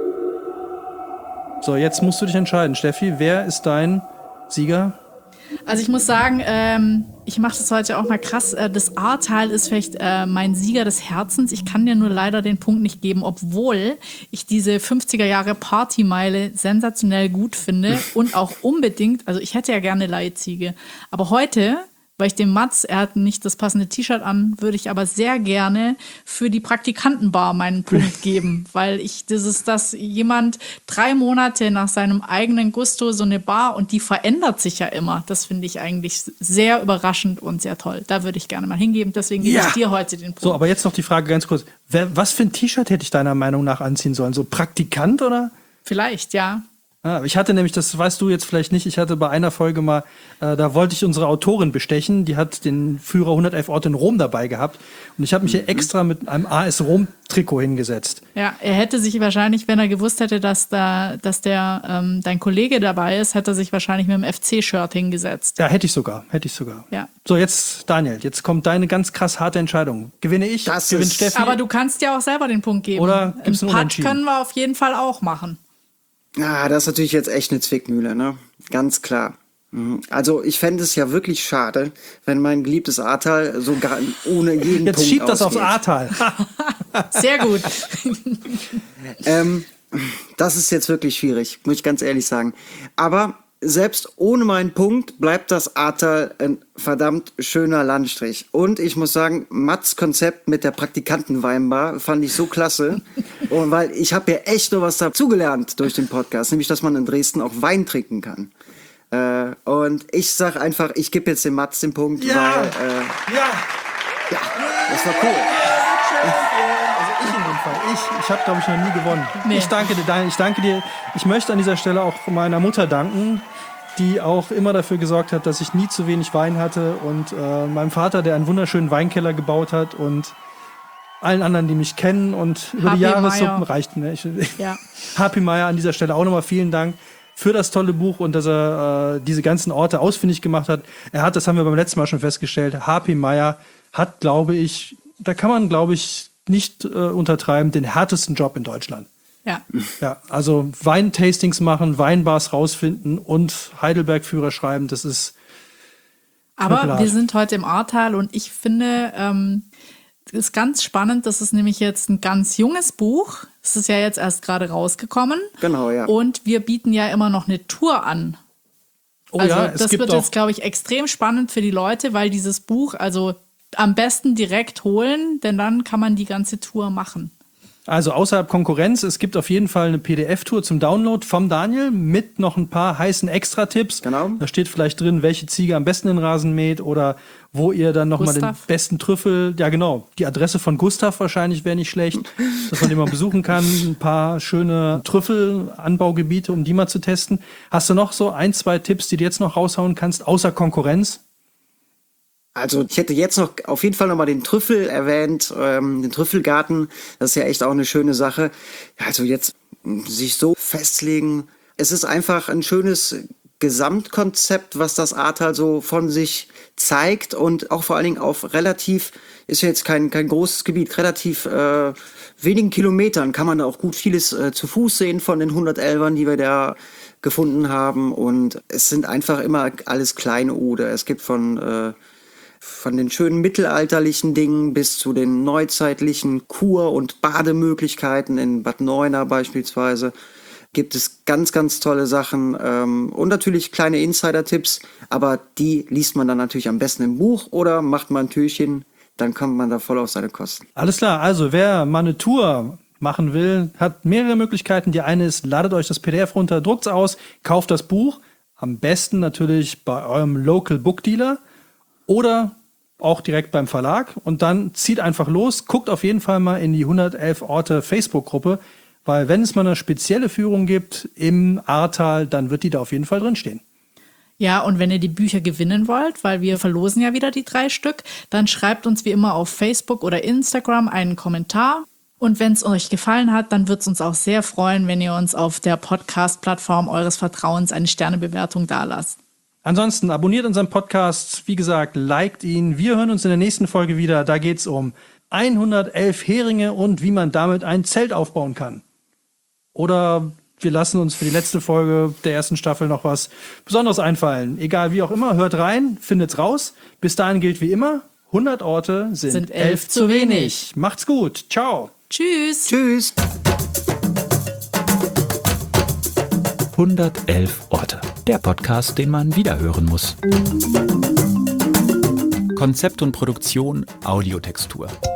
Speaker 1: So, jetzt musst du dich entscheiden, Steffi. Wer ist dein Sieger?
Speaker 2: Also ich muss sagen, ähm, ich mache das heute auch mal krass. Äh, das Ahrtal ist vielleicht äh, mein Sieger des Herzens. Ich kann dir nur leider den Punkt nicht geben, obwohl ich diese fünfziger Jahre Partymeile sensationell gut finde und auch unbedingt, also ich hätte ja gerne Leihziege, aber heute, weil ich dem Mats, er hat nicht das passende T-Shirt an, würde ich aber sehr gerne für die Praktikantenbar meinen Punkt geben, weil ich, das ist, dass jemand drei Monate nach seinem eigenen Gusto so eine Bar, und die verändert sich ja immer, das finde ich eigentlich sehr überraschend und sehr toll. Da würde ich gerne mal hingeben, deswegen gebe
Speaker 1: Ja.
Speaker 2: ich dir heute den Punkt.
Speaker 1: So, aber jetzt noch die Frage ganz kurz. Wer, was für ein T-Shirt hätte ich deiner Meinung nach anziehen sollen? So Praktikant oder?
Speaker 2: Vielleicht, ja.
Speaker 1: Ah, ich hatte nämlich, das weißt du jetzt vielleicht nicht, ich hatte bei einer Folge mal, äh, da wollte ich unsere Autorin bestechen, die hat den Führer hundertelf Orte in Rom dabei gehabt und ich habe mich hier extra mit einem A S Rom-Trikot hingesetzt.
Speaker 2: Ja, er hätte sich wahrscheinlich, wenn er gewusst hätte, dass da, dass der ähm, dein Kollege dabei ist, hätte er sich wahrscheinlich mit dem F C-Shirt hingesetzt.
Speaker 1: Ja, hätte ich sogar, hätte ich sogar.
Speaker 2: Ja.
Speaker 1: So, jetzt Daniel, jetzt kommt deine ganz krass harte Entscheidung. Gewinne ich,
Speaker 3: Das
Speaker 1: gewinnt
Speaker 3: ist-
Speaker 1: Steffi?
Speaker 2: Aber du kannst ja auch selber den Punkt geben.
Speaker 1: Oder gibt's
Speaker 2: Ein
Speaker 1: einen
Speaker 2: Putt
Speaker 1: Unentschieden?
Speaker 2: können wir auf jeden Fall auch machen.
Speaker 3: Ah, das ist natürlich jetzt echt eine Zwickmühle, ne? Ganz klar. Mhm. Also ich fände es ja wirklich schade, wenn mein geliebtes Ahrtal so gar ohne jeden
Speaker 1: Jetzt
Speaker 3: Punkt
Speaker 1: schiebt das aufs
Speaker 3: ausgeht.
Speaker 1: Ahrtal.
Speaker 2: Sehr gut.
Speaker 3: Ähm, das ist jetzt wirklich schwierig, muss ich ganz ehrlich sagen. Aber selbst ohne meinen Punkt bleibt das Ahrtal ein verdammt schöner Landstrich. Und ich muss sagen, Mats Konzept mit der Praktikantenweinbar fand ich so klasse. Und weil ich habe ja echt nur was dazugelernt durch den Podcast, nämlich, dass man in Dresden auch Wein trinken kann. Äh, und ich sag einfach, ich gebe jetzt dem Mats den Punkt,
Speaker 1: Ja.
Speaker 3: weil äh,
Speaker 1: Ja,
Speaker 3: ja, das war cool.
Speaker 1: also ich in dem Fall. Ich, ich habe, glaube ich, noch nie gewonnen.
Speaker 2: Nee.
Speaker 1: Ich danke dir, Daniel. Ich danke dir. Ich möchte an dieser Stelle auch meiner Mutter danken, die auch immer dafür gesorgt hat, dass ich nie zu wenig Wein hatte. Und äh, meinem Vater, der einen wunderschönen Weinkeller gebaut hat. Und allen anderen, die mich kennen. Und über
Speaker 2: H P
Speaker 1: die Jahressuppen
Speaker 2: Meyer.
Speaker 1: reicht. Ne? Ich,
Speaker 2: Ja.
Speaker 1: H P Meyer an dieser Stelle auch nochmal vielen Dank für das tolle Buch und dass er äh, diese ganzen Orte ausfindig gemacht hat. Er hat, das haben wir beim letzten Mal schon festgestellt, H P Meyer hat, glaube ich, da kann man, glaube ich, nicht äh, untertreiben, den härtesten Job in Deutschland.
Speaker 2: Ja.
Speaker 1: Ja, also Weintastings machen, Weinbars rausfinden und Heidelberg-Führer schreiben, das ist
Speaker 2: Aber
Speaker 1: Knüppelhart.
Speaker 2: wir sind heute im Ahrtal und ich finde, ähm, das ist ganz spannend. Das ist nämlich jetzt ein ganz junges Buch. Es ist ja jetzt erst gerade rausgekommen.
Speaker 3: Genau, ja.
Speaker 2: Und wir bieten ja immer noch eine Tour an.
Speaker 1: oh
Speaker 2: Also
Speaker 1: ja, es
Speaker 2: das
Speaker 1: gibt
Speaker 2: wird
Speaker 1: auch,
Speaker 2: jetzt, glaube ich, extrem spannend für die Leute, weil dieses Buch, also am besten direkt holen, denn dann kann man die ganze Tour machen.
Speaker 1: also außerhalb Konkurrenz, es gibt auf jeden Fall eine P D F-Tour zum Download vom Daniel mit noch ein paar heißen Extra-Tipps.
Speaker 3: Genau.
Speaker 1: Da steht vielleicht drin, welche Ziege am besten den Rasen mäht oder wo ihr dann nochmal den
Speaker 2: Gustav.
Speaker 1: besten Trüffel, ja genau, die Adresse von Gustav wahrscheinlich wäre nicht schlecht, dass man den mal besuchen kann. Ein paar schöne Trüffelanbaugebiete, um die mal zu testen. Hast du noch so ein, zwei Tipps, die du jetzt noch raushauen kannst, außer Konkurrenz?
Speaker 3: Also ich hätte jetzt noch auf jeden Fall nochmal den Trüffel erwähnt, ähm, den Trüffelgarten. Das ist ja echt auch eine schöne Sache. Ja, also jetzt mh, sich so festlegen. Es ist einfach ein schönes Gesamtkonzept, was das Ahrtal so von sich zeigt und auch vor allen Dingen auf relativ, ist ja jetzt kein, kein großes Gebiet, relativ äh, wenigen Kilometern kann man da auch gut vieles äh, zu Fuß sehen von den hundertelfern, die wir da gefunden haben. Und es sind einfach immer alles kleine Oder. Es gibt von, äh, von den schönen mittelalterlichen Dingen bis zu den neuzeitlichen Kur- und Bademöglichkeiten in Bad Neuenahr beispielsweise. Gibt es ganz, ganz tolle Sachen ähm, und natürlich kleine Insider-Tipps, aber die liest man dann natürlich am besten im Buch oder macht mal ein Türchen, dann kommt man da voll auf seine Kosten.
Speaker 1: Alles klar, also wer mal eine Tour machen will, hat mehrere Möglichkeiten. Die eine ist, ladet euch das P D F runter, druckt es aus, kauft das Buch, am besten natürlich bei eurem Local Book Dealer oder auch direkt beim Verlag und dann zieht einfach los, guckt auf jeden Fall mal in die hundertelf Orte Facebook-Gruppe, weil wenn es mal eine spezielle Führung gibt im Ahrtal, dann wird die da auf jeden Fall drinstehen.
Speaker 2: Ja, und wenn ihr die Bücher gewinnen wollt, weil wir verlosen ja wieder die drei Stück, dann schreibt uns wie immer auf Facebook oder Instagram einen Kommentar. Und wenn es euch gefallen hat, dann wird es uns auch sehr freuen, wenn ihr uns auf der Podcast-Plattform eures Vertrauens eine Sternebewertung dalasst.
Speaker 1: Ansonsten abonniert unseren Podcast, wie gesagt, liked ihn. Wir hören uns in der nächsten Folge wieder. Da geht es um hundertelf Heringe und wie man damit ein Zelt aufbauen kann. Oder wir lassen uns für die letzte Folge der ersten Staffel noch was Besonderes einfallen. Egal wie auch immer, hört rein, findet's raus. Bis dahin gilt wie immer, hundert Orte sind,
Speaker 2: Sind elf
Speaker 1: elf
Speaker 2: zu wenig.
Speaker 1: Macht's gut. Ciao.
Speaker 2: Tschüss.
Speaker 3: Tschüss.
Speaker 4: hundertelf Orte. Der Podcast, den man wiederhören muss. Konzept und Produktion Audiotextur.